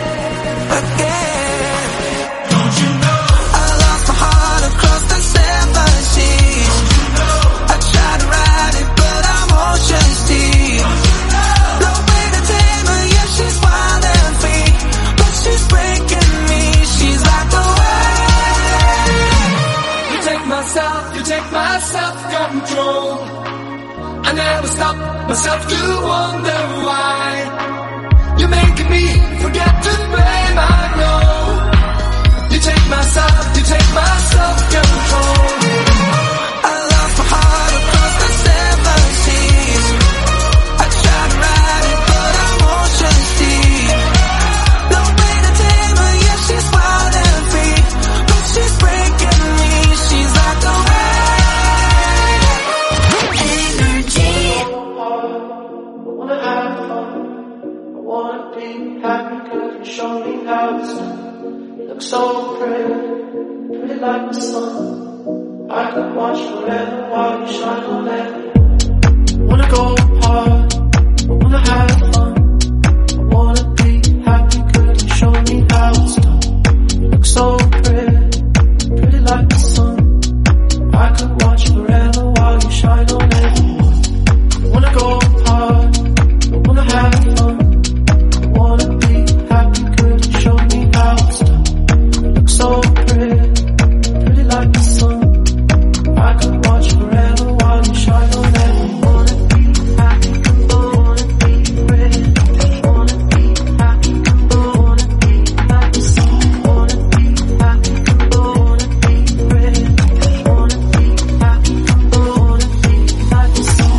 Again. Don't you know I lost my heart across the 7 seas? Don't you know I tried to ride it but I'm ocean deep? Don't you know no way to tame her, yeah she's wild and free. But she's breaking me, she's like the wave. You take myself, you take my self-control. I never stop myself to wonder why. You're making me forget to blame, I know. You take myself, you take my self-control. I lost my heart across the 7 seas. I tried to ride it but I'm ocean deep. No way to tame her, yeah she's wild and free. But she's breaking me, she's like the wave. Energy. I wanna have fun, I wanna be happy, cause you show me how it's done. You look so pretty, pretty like the sun. I could watch forever while you shine on everyone. Wanna go hard, I wanna have fun, I wanna be happy, cause you show me how it's done. You look so pretty, pretty like the sun. I could watch forever while you shine on everyone. Wanna go hard, I wanna have fun, I wanna be happy, cause you show me how it's done. You look so pretty, pretty like the sun. I could watch forever while you shine on everyone. Wanna be happy, wanna be pretty, wanna be happy, wanna be like the sun. Wanna be happy, wanna be pretty, wanna be happy, wanna be like the sun.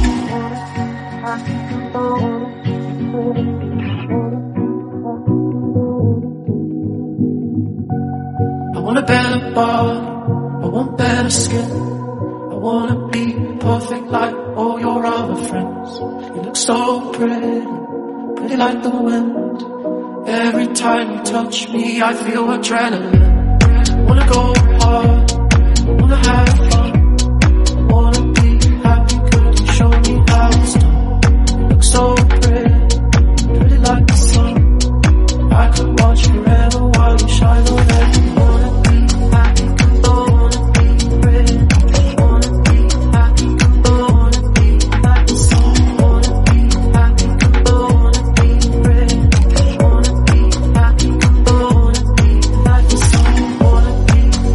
I want a better body, I want better skin. I wanna be perfect like all your other friends. You look so pretty, pretty like the wind. Every time you touch me, I feel adrenaline. Wanna go hard, I wanna have fun, I wanna be happy, could you show me how it's done? You look so pretty, pretty like the sun. I could watch forever while you shine on everyone. Wanna be happy, wanna be pretty, wanna be happy, wanna be like the sun. Wanna be happy, wanna be pretty, wanna be happy, wanna be like the sun. Wanna be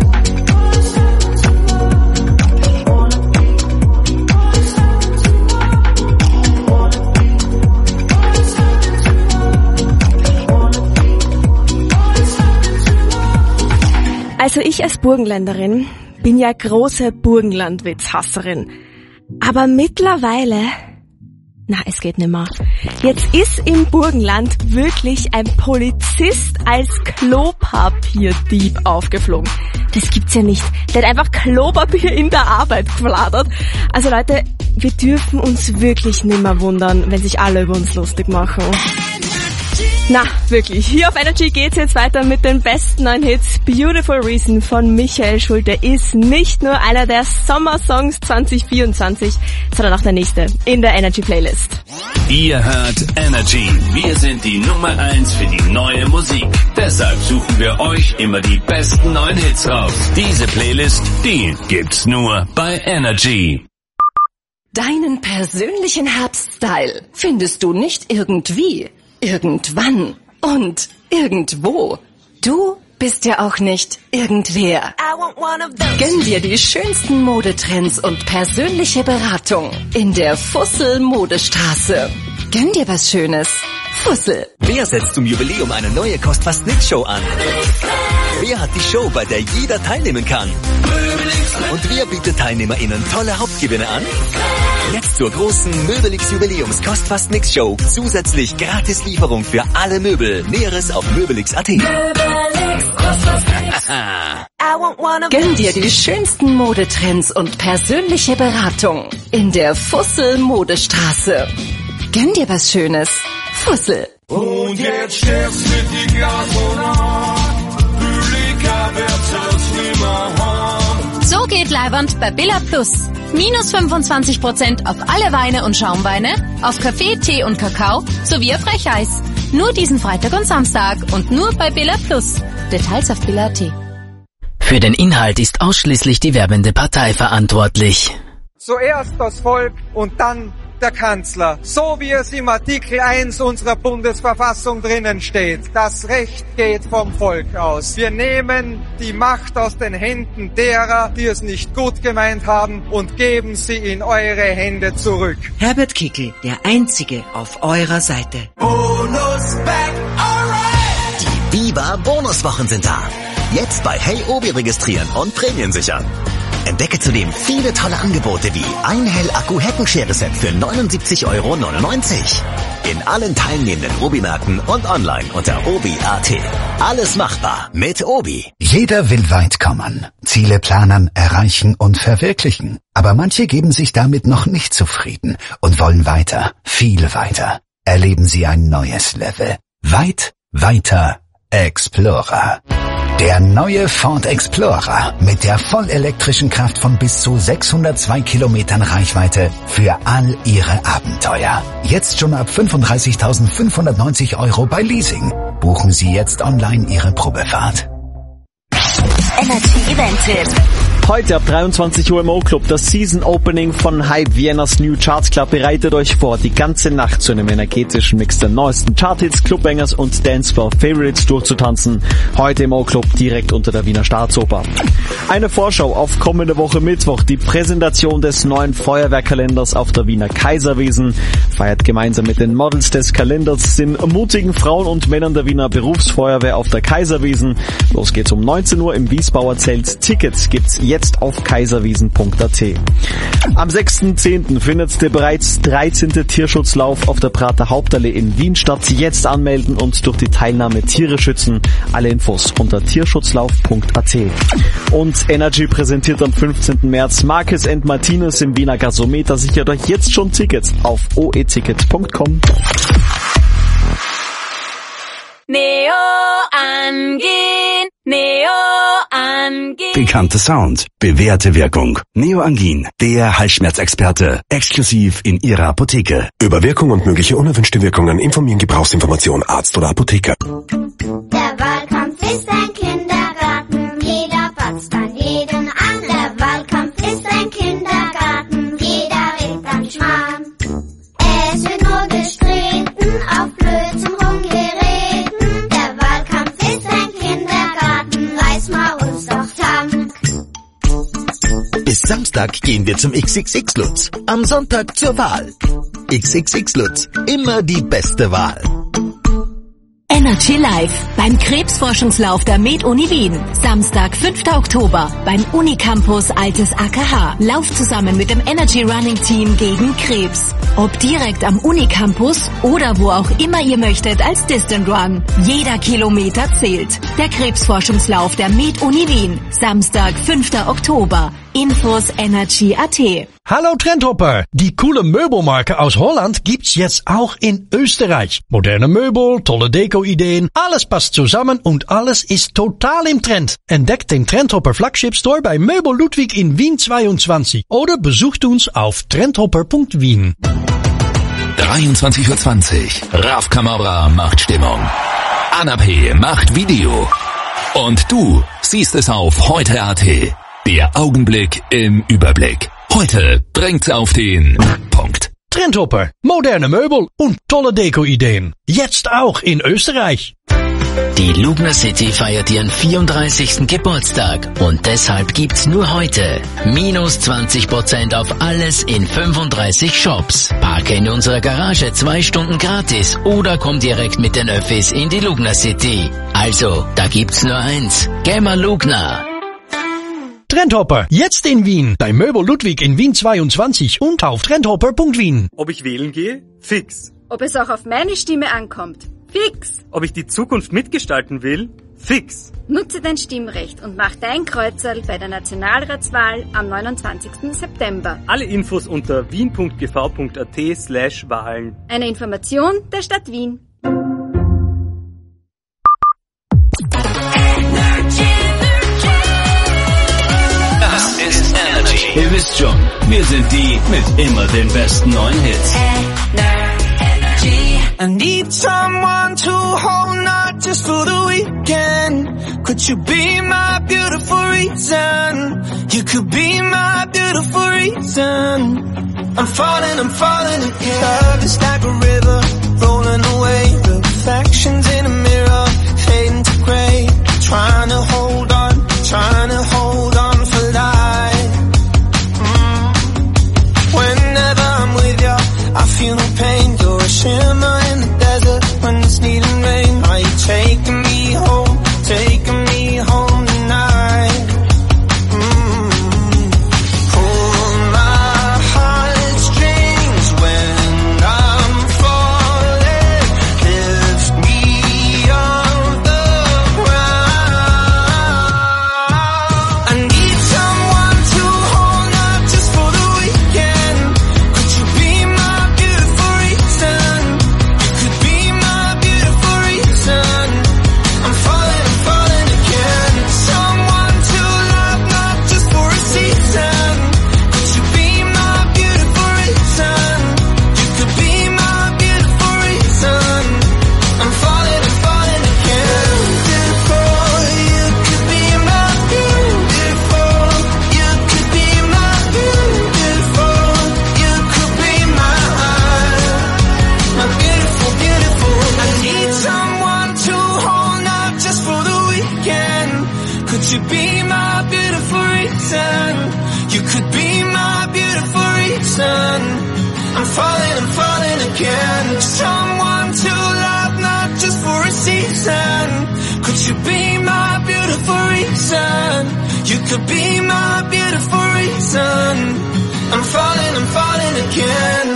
Also ich als Burgenländerin bin ja große Burgenlandwitz-Hasserin. Aber mittlerweile, es geht nicht mehr. Jetzt ist im Burgenland wirklich ein Polizist als Klopapierdieb aufgeflogen. Das gibt's ja nicht. Der hat einfach Klopapier in der Arbeit gefladert. Also Leute, wir dürfen uns wirklich nimmer wundern, wenn sich alle über uns lustig machen. Na, wirklich. Hier auf Energy geht's jetzt weiter mit den besten neuen Hits. Beautiful Reason von Michael Schulte ist nicht nur einer der Sommersongs 2024, sondern auch der nächste in der Energy Playlist. Ihr hört Energy. Wir sind die Nummer 1 für die neue Musik. Deshalb suchen wir euch immer die besten neuen Hits raus. Diese Playlist, die gibt's nur bei Energy. Deinen persönlichen Herbststyle findest du nicht irgendwie, irgendwann und irgendwo. Du bist ja auch nicht irgendwer. Gönn dir die schönsten Modetrends und persönliche Beratung in der Fussel Modestraße. Gönn dir was Schönes. Fussel. Wer setzt zum Jubiläum eine neue Kost-fast-nix-Show an? Wer hat die Show, bei der jeder teilnehmen kann? Und wer bietet TeilnehmerInnen tolle Hauptgewinne an? Jetzt zur großen Möbelix Jubiläums Kost-fast-nix-Show. Zusätzlich Gratislieferung für alle Möbel. Näheres auf möbelix.at. Gönn dir die schönsten Modetrends und persönliche Beratung in der Fussel Modestraße. Gönn dir was Schönes. Fussel. Und jetzt stirbst mit die Gasonat. Publika wird's nimmer haben. So geht Leihwand bei Billa Plus. Minus 25% auf alle Weine und Schaumweine, auf Kaffee, Tee und Kakao sowie auf Frecheis. Nur diesen Freitag und Samstag und nur bei Billa Plus. Details auf Billa.at. Für den Inhalt ist ausschließlich die werbende Partei verantwortlich. Zuerst das Volk und dann der Kanzler. So wie es im Artikel 1 unserer Bundesverfassung drinnen steht. Das Recht geht vom Volk aus. Wir nehmen die Macht aus den Händen derer, die es nicht gut gemeint haben, und geben sie in eure Hände zurück. Herbert Kickl, der Einzige auf eurer Seite. Bonus back, alright! Die Viva Bonuswochen sind da. Jetzt bei Hey Obi registrieren und Prämien sichern. Entdecke zudem viele tolle Angebote wie ein Hell-Akku-Heckenschere-Set für 79,99 €. In allen teilnehmenden Obi-Märkten und online unter obi.at. Alles machbar mit Obi. Jeder will weit kommen, Ziele planen, erreichen und verwirklichen. Aber manche geben sich damit noch nicht zufrieden und wollen weiter, viel weiter. Erleben Sie ein neues Level. Weit, weiter, Explorer. Der neue Ford Explorer mit der vollelektrischen Kraft von bis zu 602 Kilometern Reichweite für all Ihre Abenteuer. Jetzt schon ab 35.590 € bei Leasing. Buchen Sie jetzt online Ihre Probefahrt. Energy Event-Tipp. Heute ab 23 Uhr im O-Club das Season Opening von Hype Viennas New Charts Club. Bereitet euch vor, die ganze Nacht zu einem energetischen Mix der neuesten Charthits, Clubbangers und Dancefloor Favorites durchzutanzen. Heute im O-Club direkt unter der Wiener Staatsoper. Eine Vorschau auf kommende Woche Mittwoch. Die Präsentation des neuen Feuerwehrkalenders auf der Wiener Kaiserwiesen. Feiert gemeinsam mit den Models des Kalenders, den mutigen Frauen und Männern der Wiener Berufsfeuerwehr auf der Kaiserwiesen. Los geht's um 19 Uhr im Wiesbauer Zelt. Tickets gibt's jetzt auf kaiserwiesen.at. Am 6.10. findet der bereits 13. Tierschutzlauf auf der Prater Hauptallee in Wien statt. Jetzt anmelden und durch die Teilnahme Tiere schützen. Alle Infos unter tierschutzlauf.at. Und Energy präsentiert am 15. März Marquez & Martinez im Wiener Gasometer. Sichert euch jetzt schon Tickets auf oeticket.com. Neo Angin, Neo Angin. Bekannter Sound, bewährte Wirkung. Neoangin, der Halsschmerzexperte. Exklusiv in Ihrer Apotheke. Über Wirkung und mögliche unerwünschte Wirkungen informieren Gebrauchsinformation Arzt oder Apotheker. Der Wahlkampf ist ein Kindergarten, jeder patzt an jeden an. Der Wahlkampf ist ein Kindergarten, jeder redet an Schmarrn. Es wird nur gestritten, auf Blödsinn rumgereden. Der Wahlkampf ist ein Kindergarten, reiß mal uns doch Tank. Bis Samstag gehen wir zum XXX-Lutz. Am Sonntag zur Wahl. XXX-Lutz, immer die beste Wahl. Energy Live beim Krebsforschungslauf der Med-Uni Wien. Samstag, 5. Oktober beim Unicampus Altes AKH. Lauf zusammen mit dem Energy Running Team gegen Krebs. Ob direkt am Unicampus oder wo auch immer ihr möchtet als Distant Run. Jeder Kilometer zählt. Der Krebsforschungslauf der Med-Uni Wien. Samstag, 5. Oktober. Infos Energy.at. Hallo Trendhopper! Die coole Möbelmarke aus Holland gibt's jetzt auch in Österreich. Moderne Möbel, tolle Deko-Ideen, alles passt zusammen und alles ist total im Trend. Entdeckt den Trendhopper Flagship Store bei Möbel Ludwig in Wien 22 oder besucht uns auf trendhopper.wien. 23:20 Uhr. Raf Kamara macht Stimmung. Anna P. macht Video. Und du siehst es auf heute.at. Der Augenblick im Überblick. Heute bringt's auf den Punkt. Trendhopper, moderne Möbel und tolle Deko-Ideen. Jetzt auch in Österreich. Die Lugner City feiert ihren 34. Geburtstag und deshalb gibt's nur heute minus 20% auf alles in 35 Shops. Parke in unserer Garage 2 Stunden gratis oder komm direkt mit den Öffis in die Lugner City. Also, da gibt's nur eins. Geh mal Lugner. Trendhopper, jetzt in Wien, bei Möbel Ludwig in Wien 22 und auf trendhopper.wien. Ob ich wählen gehe? Fix. Ob es auch auf meine Stimme ankommt? Fix. Ob ich die Zukunft mitgestalten will? Fix. Nutze dein Stimmrecht und mach dein Kreuzerl bei der Nationalratswahl am 29. September. Alle Infos unter wien.gv.at/Wahlen. Eine Information der Stadt Wien. Das ist Energy. Ihr wisst schon, wir sind die mit immer den besten neuen Hits. I need someone to hold, not just for the weekend. Could you be my beautiful reason? You could be my beautiful reason. I'm falling again. Love is like a river, rolling away. Reflections in a mirror, fading to grey. Trying to hold on for life. Whenever I'm with you, I feel no pain. You're a shimmer in the desert when it's needing rain. Are you taking me home tonight? Pull my heartstrings when I'm falling. Lift me off the ground. I need someone to hold, not just for the weekend. Could you be my beautiful reason? You could be my beautiful reason. I'm falling again. Someone to love, not just for a season. Could you be my beautiful reason? You could be my beautiful reason. I'm falling again. Beautiful, you could be my beautiful. You could be my beautiful. You could be my beautiful. I need someone to hold, not just for the weekend. Could you be my beautiful reason? You could be my beautiful reason. I'm falling again. Someone to love, not just for a season. Could you be my beautiful reason? You could be my beautiful reason. I'm falling again.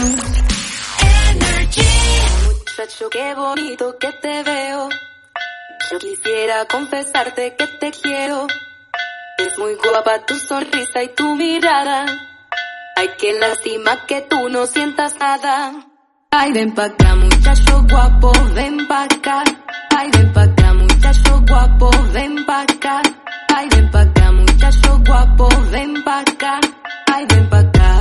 Muchacho, qué bonito que te veo. Yo quisiera confesarte que te quiero. Es muy guapa tu sonrisa y tu mirada. Ay, qué lástima que tú no sientas nada. Ay, ven pa' acá, muchacho guapo, ven pa' acá. Ay, ven pa' acá, muchacho guapo, ven pa' acá. Ay, ven pa' acá, muchacho guapo, ven pa' acá. Ay, ven pa' acá.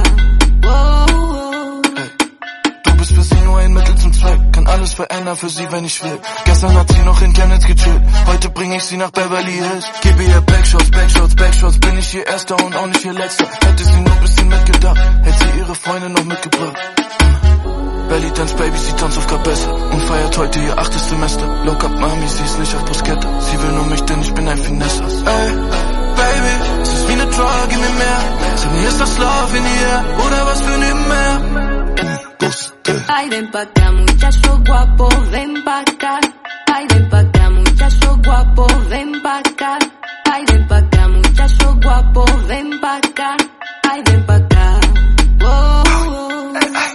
Du bist für sie nur ein Mittel zum Zweck. Kann alles verändern für sie, wenn ich will. Gestern hat sie noch in Chemnitz gechillt. Heute bring ich sie nach Beverly Hills. Gebe ihr Backshots. Bin ich ihr Erster und auch nicht ihr Letzter. Hätte sie nur ein bisschen mitgedacht, hätte sie ihre Freunde noch mitgebracht. Belly Dance Baby, sie tanzt auf Kabesse und feiert heute ihr 8. Semester. Lock up Mami, sie ist nicht auf Bruskette. Sie will nur mich, denn ich bin ein Finesse. Ey, Baby, es ist wie eine Drug, gib mir mehr. Sag mir, ist das Love in ihr oder was für nebenher? Ay, ven pa' acá, muchacho guapo, ven pa' acá. Ay, ven pa' acá, muchacho guapo, ven pa' acá. Ay, ven pa' acá, muchacho guapo, ven pa' acá. Ay, ven pa' acá. Oh, oh.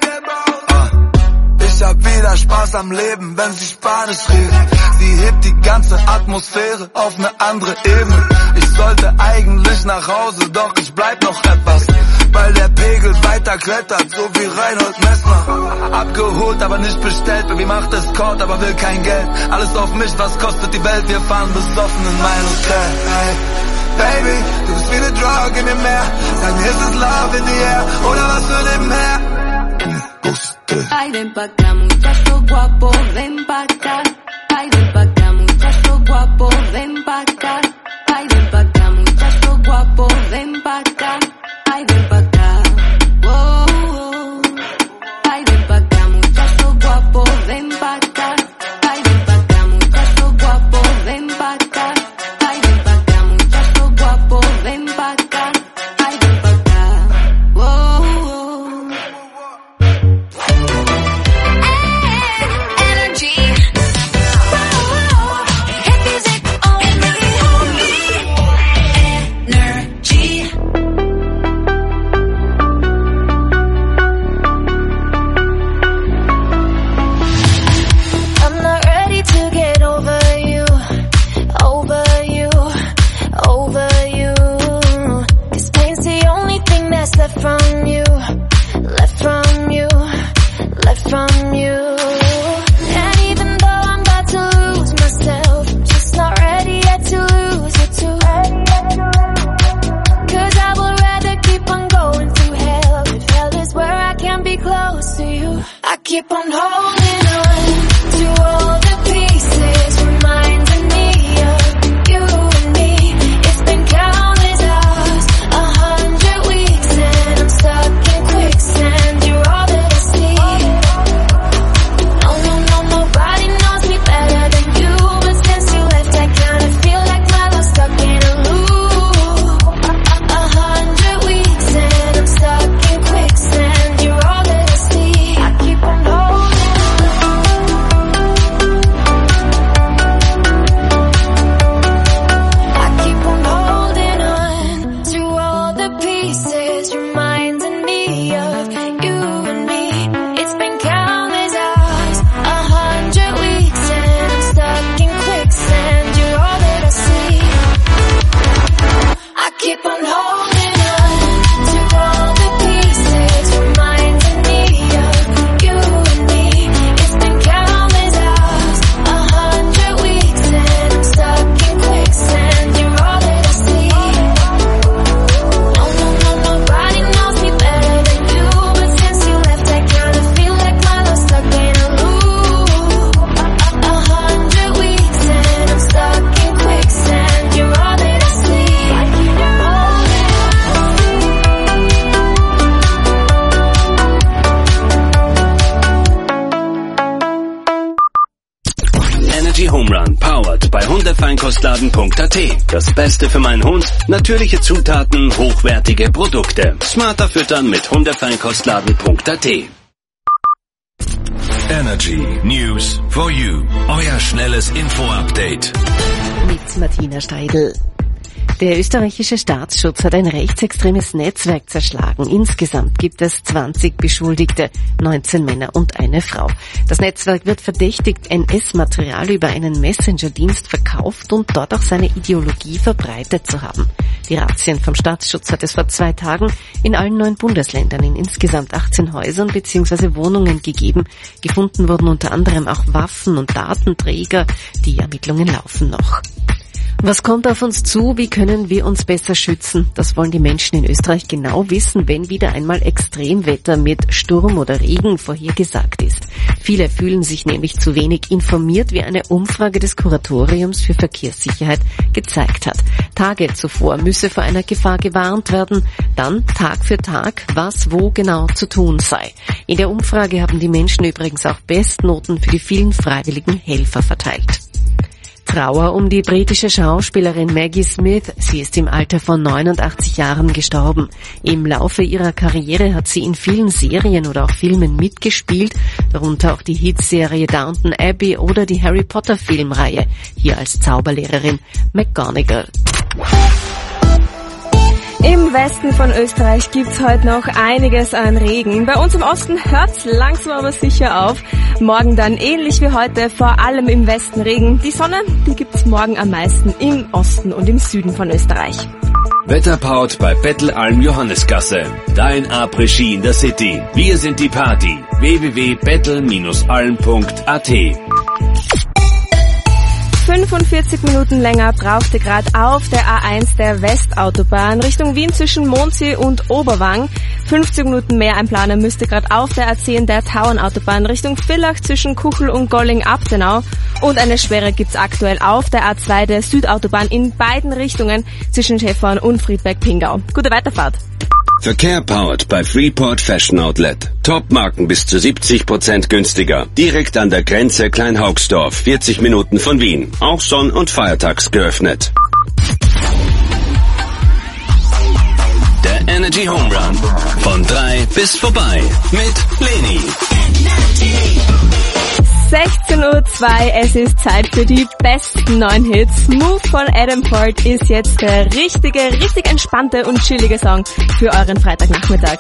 Ich hab wieder Spaß am Leben, wenn sie Spanisch reden. Sie hebt die ganze Atmosphäre auf ne andere Ebene. Ich sollte eigentlich nach Hause, doch ich bleib noch etwas, weil der Pegel weiter klettert, so wie Reinhold Messner. Abgeholt, aber nicht bestellt, Baby macht Escort, aber will kein Geld. Alles auf mich, was kostet die Welt, wir fahren besoffen in mein Hotel. Hey, Baby, du bist wie ne Drug, gib mir mehr. Sag mir, ist es Love in the air, oder was für nebenher? Ay, ven pa' acá, muchacho guapo, ven pa' acá. Ay, ven pa' acá, muchacho guapo, ven pa' acá. Ay, ven pa' acá, muchacho guapo, ven pa' acá. Ay, ven pa' acá. Oh, oh. Ay, ven pa' acá, muchacho guapo, ven pa' acá. Ay, ven pa' acá, muchacho guapo, ven pa' acá. Ay, ven pa' acá, muchacho guapo, ven pa' acá. Ay, ven pa' acá. Oh, oh. Keep on holding on to all the pieces, reminding me of you and me. It's been countless hours, 100 weeks, and I'm stuck in quicksand. You're all that I see. No, no, no, nobody knows me better than you, but since you left, I kinda feel like my love's stuck in a loop. 100 weeks, and I'm stuck in quicksand. You're all that I see. I keep on Home Run, powered bei Hundefeinkostladen.at. Das Beste für meinen Hund, natürliche Zutaten, hochwertige Produkte. Smarter füttern mit Hundefeinkostladen.at. Energy News for You. Euer schnelles Info-Update. Mit Martina Steidl. Der österreichische Staatsschutz hat ein rechtsextremes Netzwerk zerschlagen. Insgesamt gibt es 20 Beschuldigte, 19 Männer und eine Frau. Das Netzwerk wird verdächtigt, NS-Material über einen Messenger-Dienst verkauft und dort auch seine Ideologie verbreitet zu haben. Die Razzien vom Staatsschutz hat es vor 2 Tagen in allen 9 Bundesländern in insgesamt 18 Häusern bzw. Wohnungen gegeben. Gefunden wurden unter anderem auch Waffen und Datenträger. Die Ermittlungen laufen noch. Was kommt auf uns zu? Wie können wir uns besser schützen? Das wollen die Menschen in Österreich genau wissen, wenn wieder einmal Extremwetter mit Sturm oder Regen vorhergesagt ist. Viele fühlen sich nämlich zu wenig informiert, wie eine Umfrage des Kuratoriums für Verkehrssicherheit gezeigt hat. Tage zuvor müsse vor einer Gefahr gewarnt werden, dann Tag für Tag, was wo genau zu tun sei. In der Umfrage haben die Menschen übrigens auch Bestnoten für die vielen freiwilligen Helfer verteilt. Trauer um die britische Schauspielerin Maggie Smith. Sie ist im Alter von 89 Jahren gestorben. Im Laufe ihrer Karriere hat sie in vielen Serien oder auch Filmen mitgespielt, darunter auch die Hitserie Downton Abbey oder die Harry Potter Filmreihe, hier als Zauberlehrerin McGonagall. Im Westen von Österreich gibt's heute noch einiges an Regen. Bei uns im Osten hört's langsam aber sicher auf. Morgen dann ähnlich wie heute, vor allem im Westen Regen. Die Sonne, die gibt's morgen am meisten im Osten und im Süden von Österreich. Wetterpaut bei Bettelalm Johannesgasse. Dein Après-Ski in der City. Wir sind die Party. www.bettel-alm.at 45 Minuten länger brauchte gerade auf der A1 der Westautobahn Richtung Wien zwischen Mondsee und Oberwang. 50 Minuten mehr einplanen müsste gerade auf der A10 der Tauernautobahn Richtung Villach zwischen Kuchel und Golling-Abtenau. Und eine Sperre gibt's aktuell auf der A2 der Südautobahn in beiden Richtungen zwischen Schäfern und Friedberg-Pingau. Gute Weiterfahrt. Verkehr powered bei Freeport Fashion Outlet. Top-Marken bis zu 70% günstiger. Direkt an der Grenze Kleinhaugsdorf, 40 Minuten von Wien. Auch sonn- und feiertags geöffnet. Der Energy Home Run. Von 3 bis vorbei. Mit Leni. 16:02 Uhr, es ist Zeit für die besten neuen Hits. Move von Adam Ford ist jetzt der richtig entspannte und chillige Song für euren Freitagnachmittag.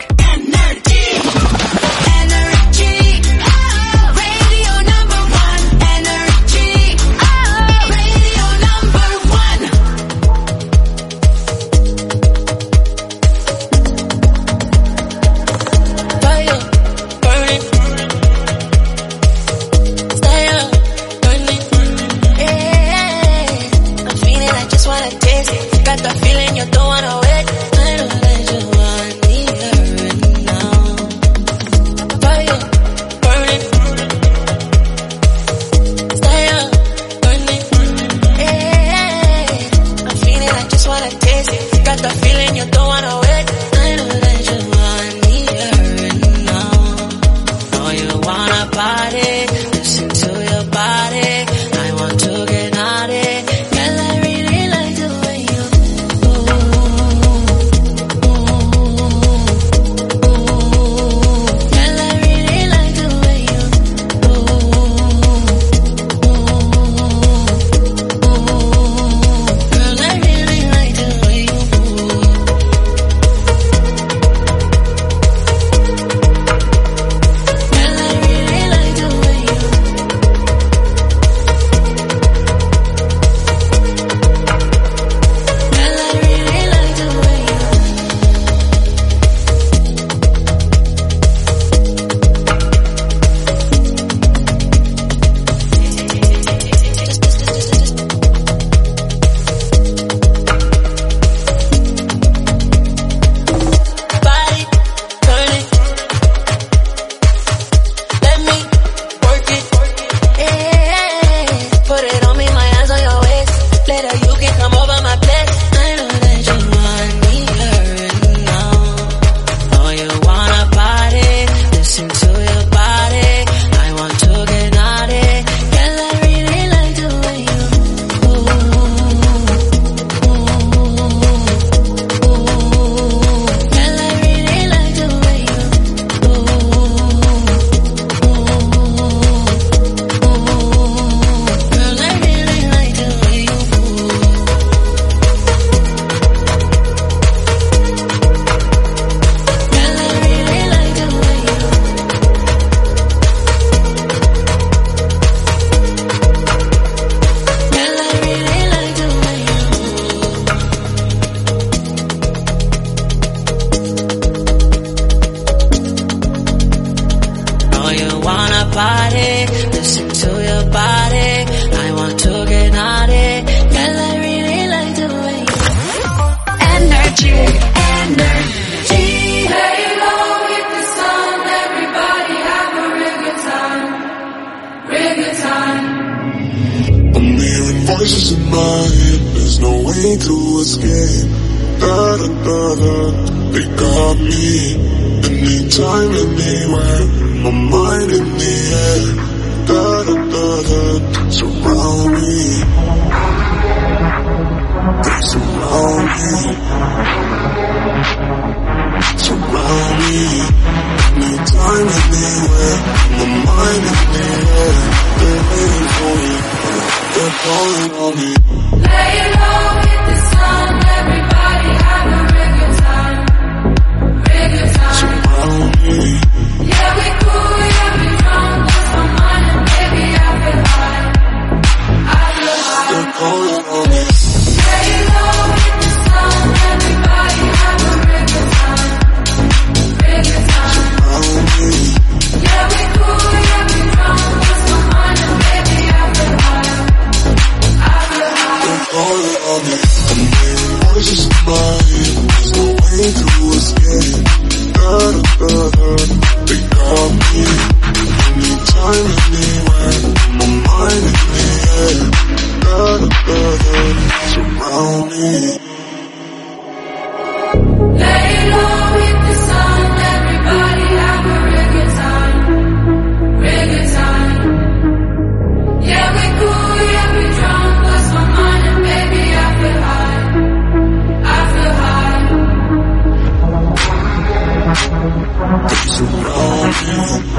Voices in my head, there's no way to escape. Da da da da, they got me. Anytime, anywhere, my mind in the air. Da da da da, surround me. on me. Lay low, hit the sun, everybody have a real good time. Real good time. Surround me. Yeah, we cool, yeah, we drunk, lost my mind and baby I feel high. I feel high. They're calling on me. Lay low, hit the sun, everybody have a real good time. Real good time. Surround me. Yeah, we cool, yeah, we drunk, lost my mind and baby I feel high. I feel high. They're calling on me. And their voices in my ear, there's no way to escape. They got me. Anytime, anywhere, my mind in the air. Surround me. Lay low, hit the sun, everybody have a real good time. Real good time. Yeah, we cool, yeah, we drunk, lost my mind and baby I feel high. I feel high. Surround me.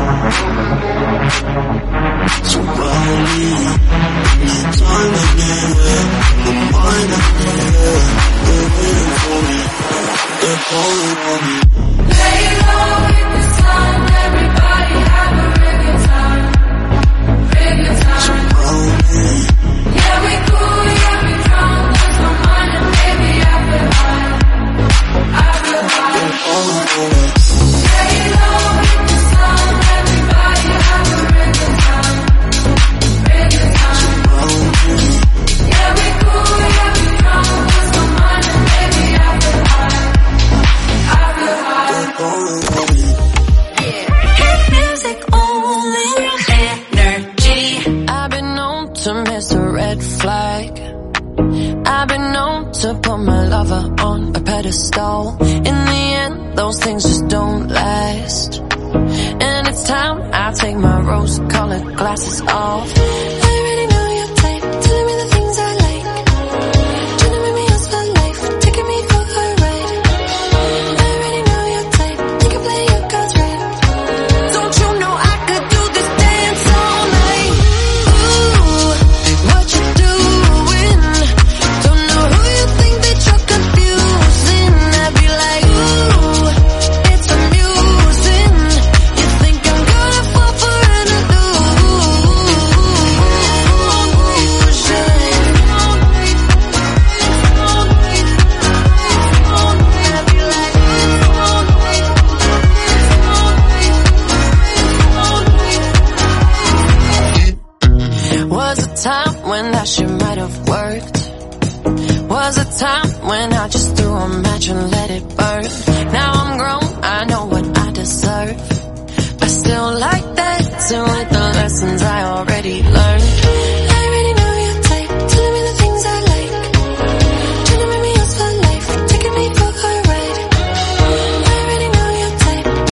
Surround me. Anytime, anywhere, my mind in the air. They're waiting for me. They're calling on me. Lay low, hit the sun, everybody have a real good time. Real good time. Surround me. Yeah, we cool, yeah, we drunk, lost my mind and baby I feel high. I feel high. They're calling on me. Lay low, hit the sun, everybody have a real good time. Real good time. Surround me. Yeah, we cool, yeah, we drunk, lost my mind and baby I feel high. I feel high. They're calling on me. Hit music only, energy. I've been known to miss a red flag. I've been known to put my lover on a pedestal. In the end, those things just don't last. And it's time I take my rose-colored glasses off. I already know your type, telling me the things I like. Trying to make me yours for life, taking me for a ride. I already know your type, you can play your cards right. Don't you know I could do this dance all night? Ooh, what you doing? Don't know who you think that you're confusing. I'd be like, ooh, it's amusing. You think I'm gonna fall for an illusion? I'd be like, was a time when that shit might have worked. Was a time when I just threw a match and let it burn. Now I'm grown, I know what I deserve. I still like dancing with the lessons I already learned.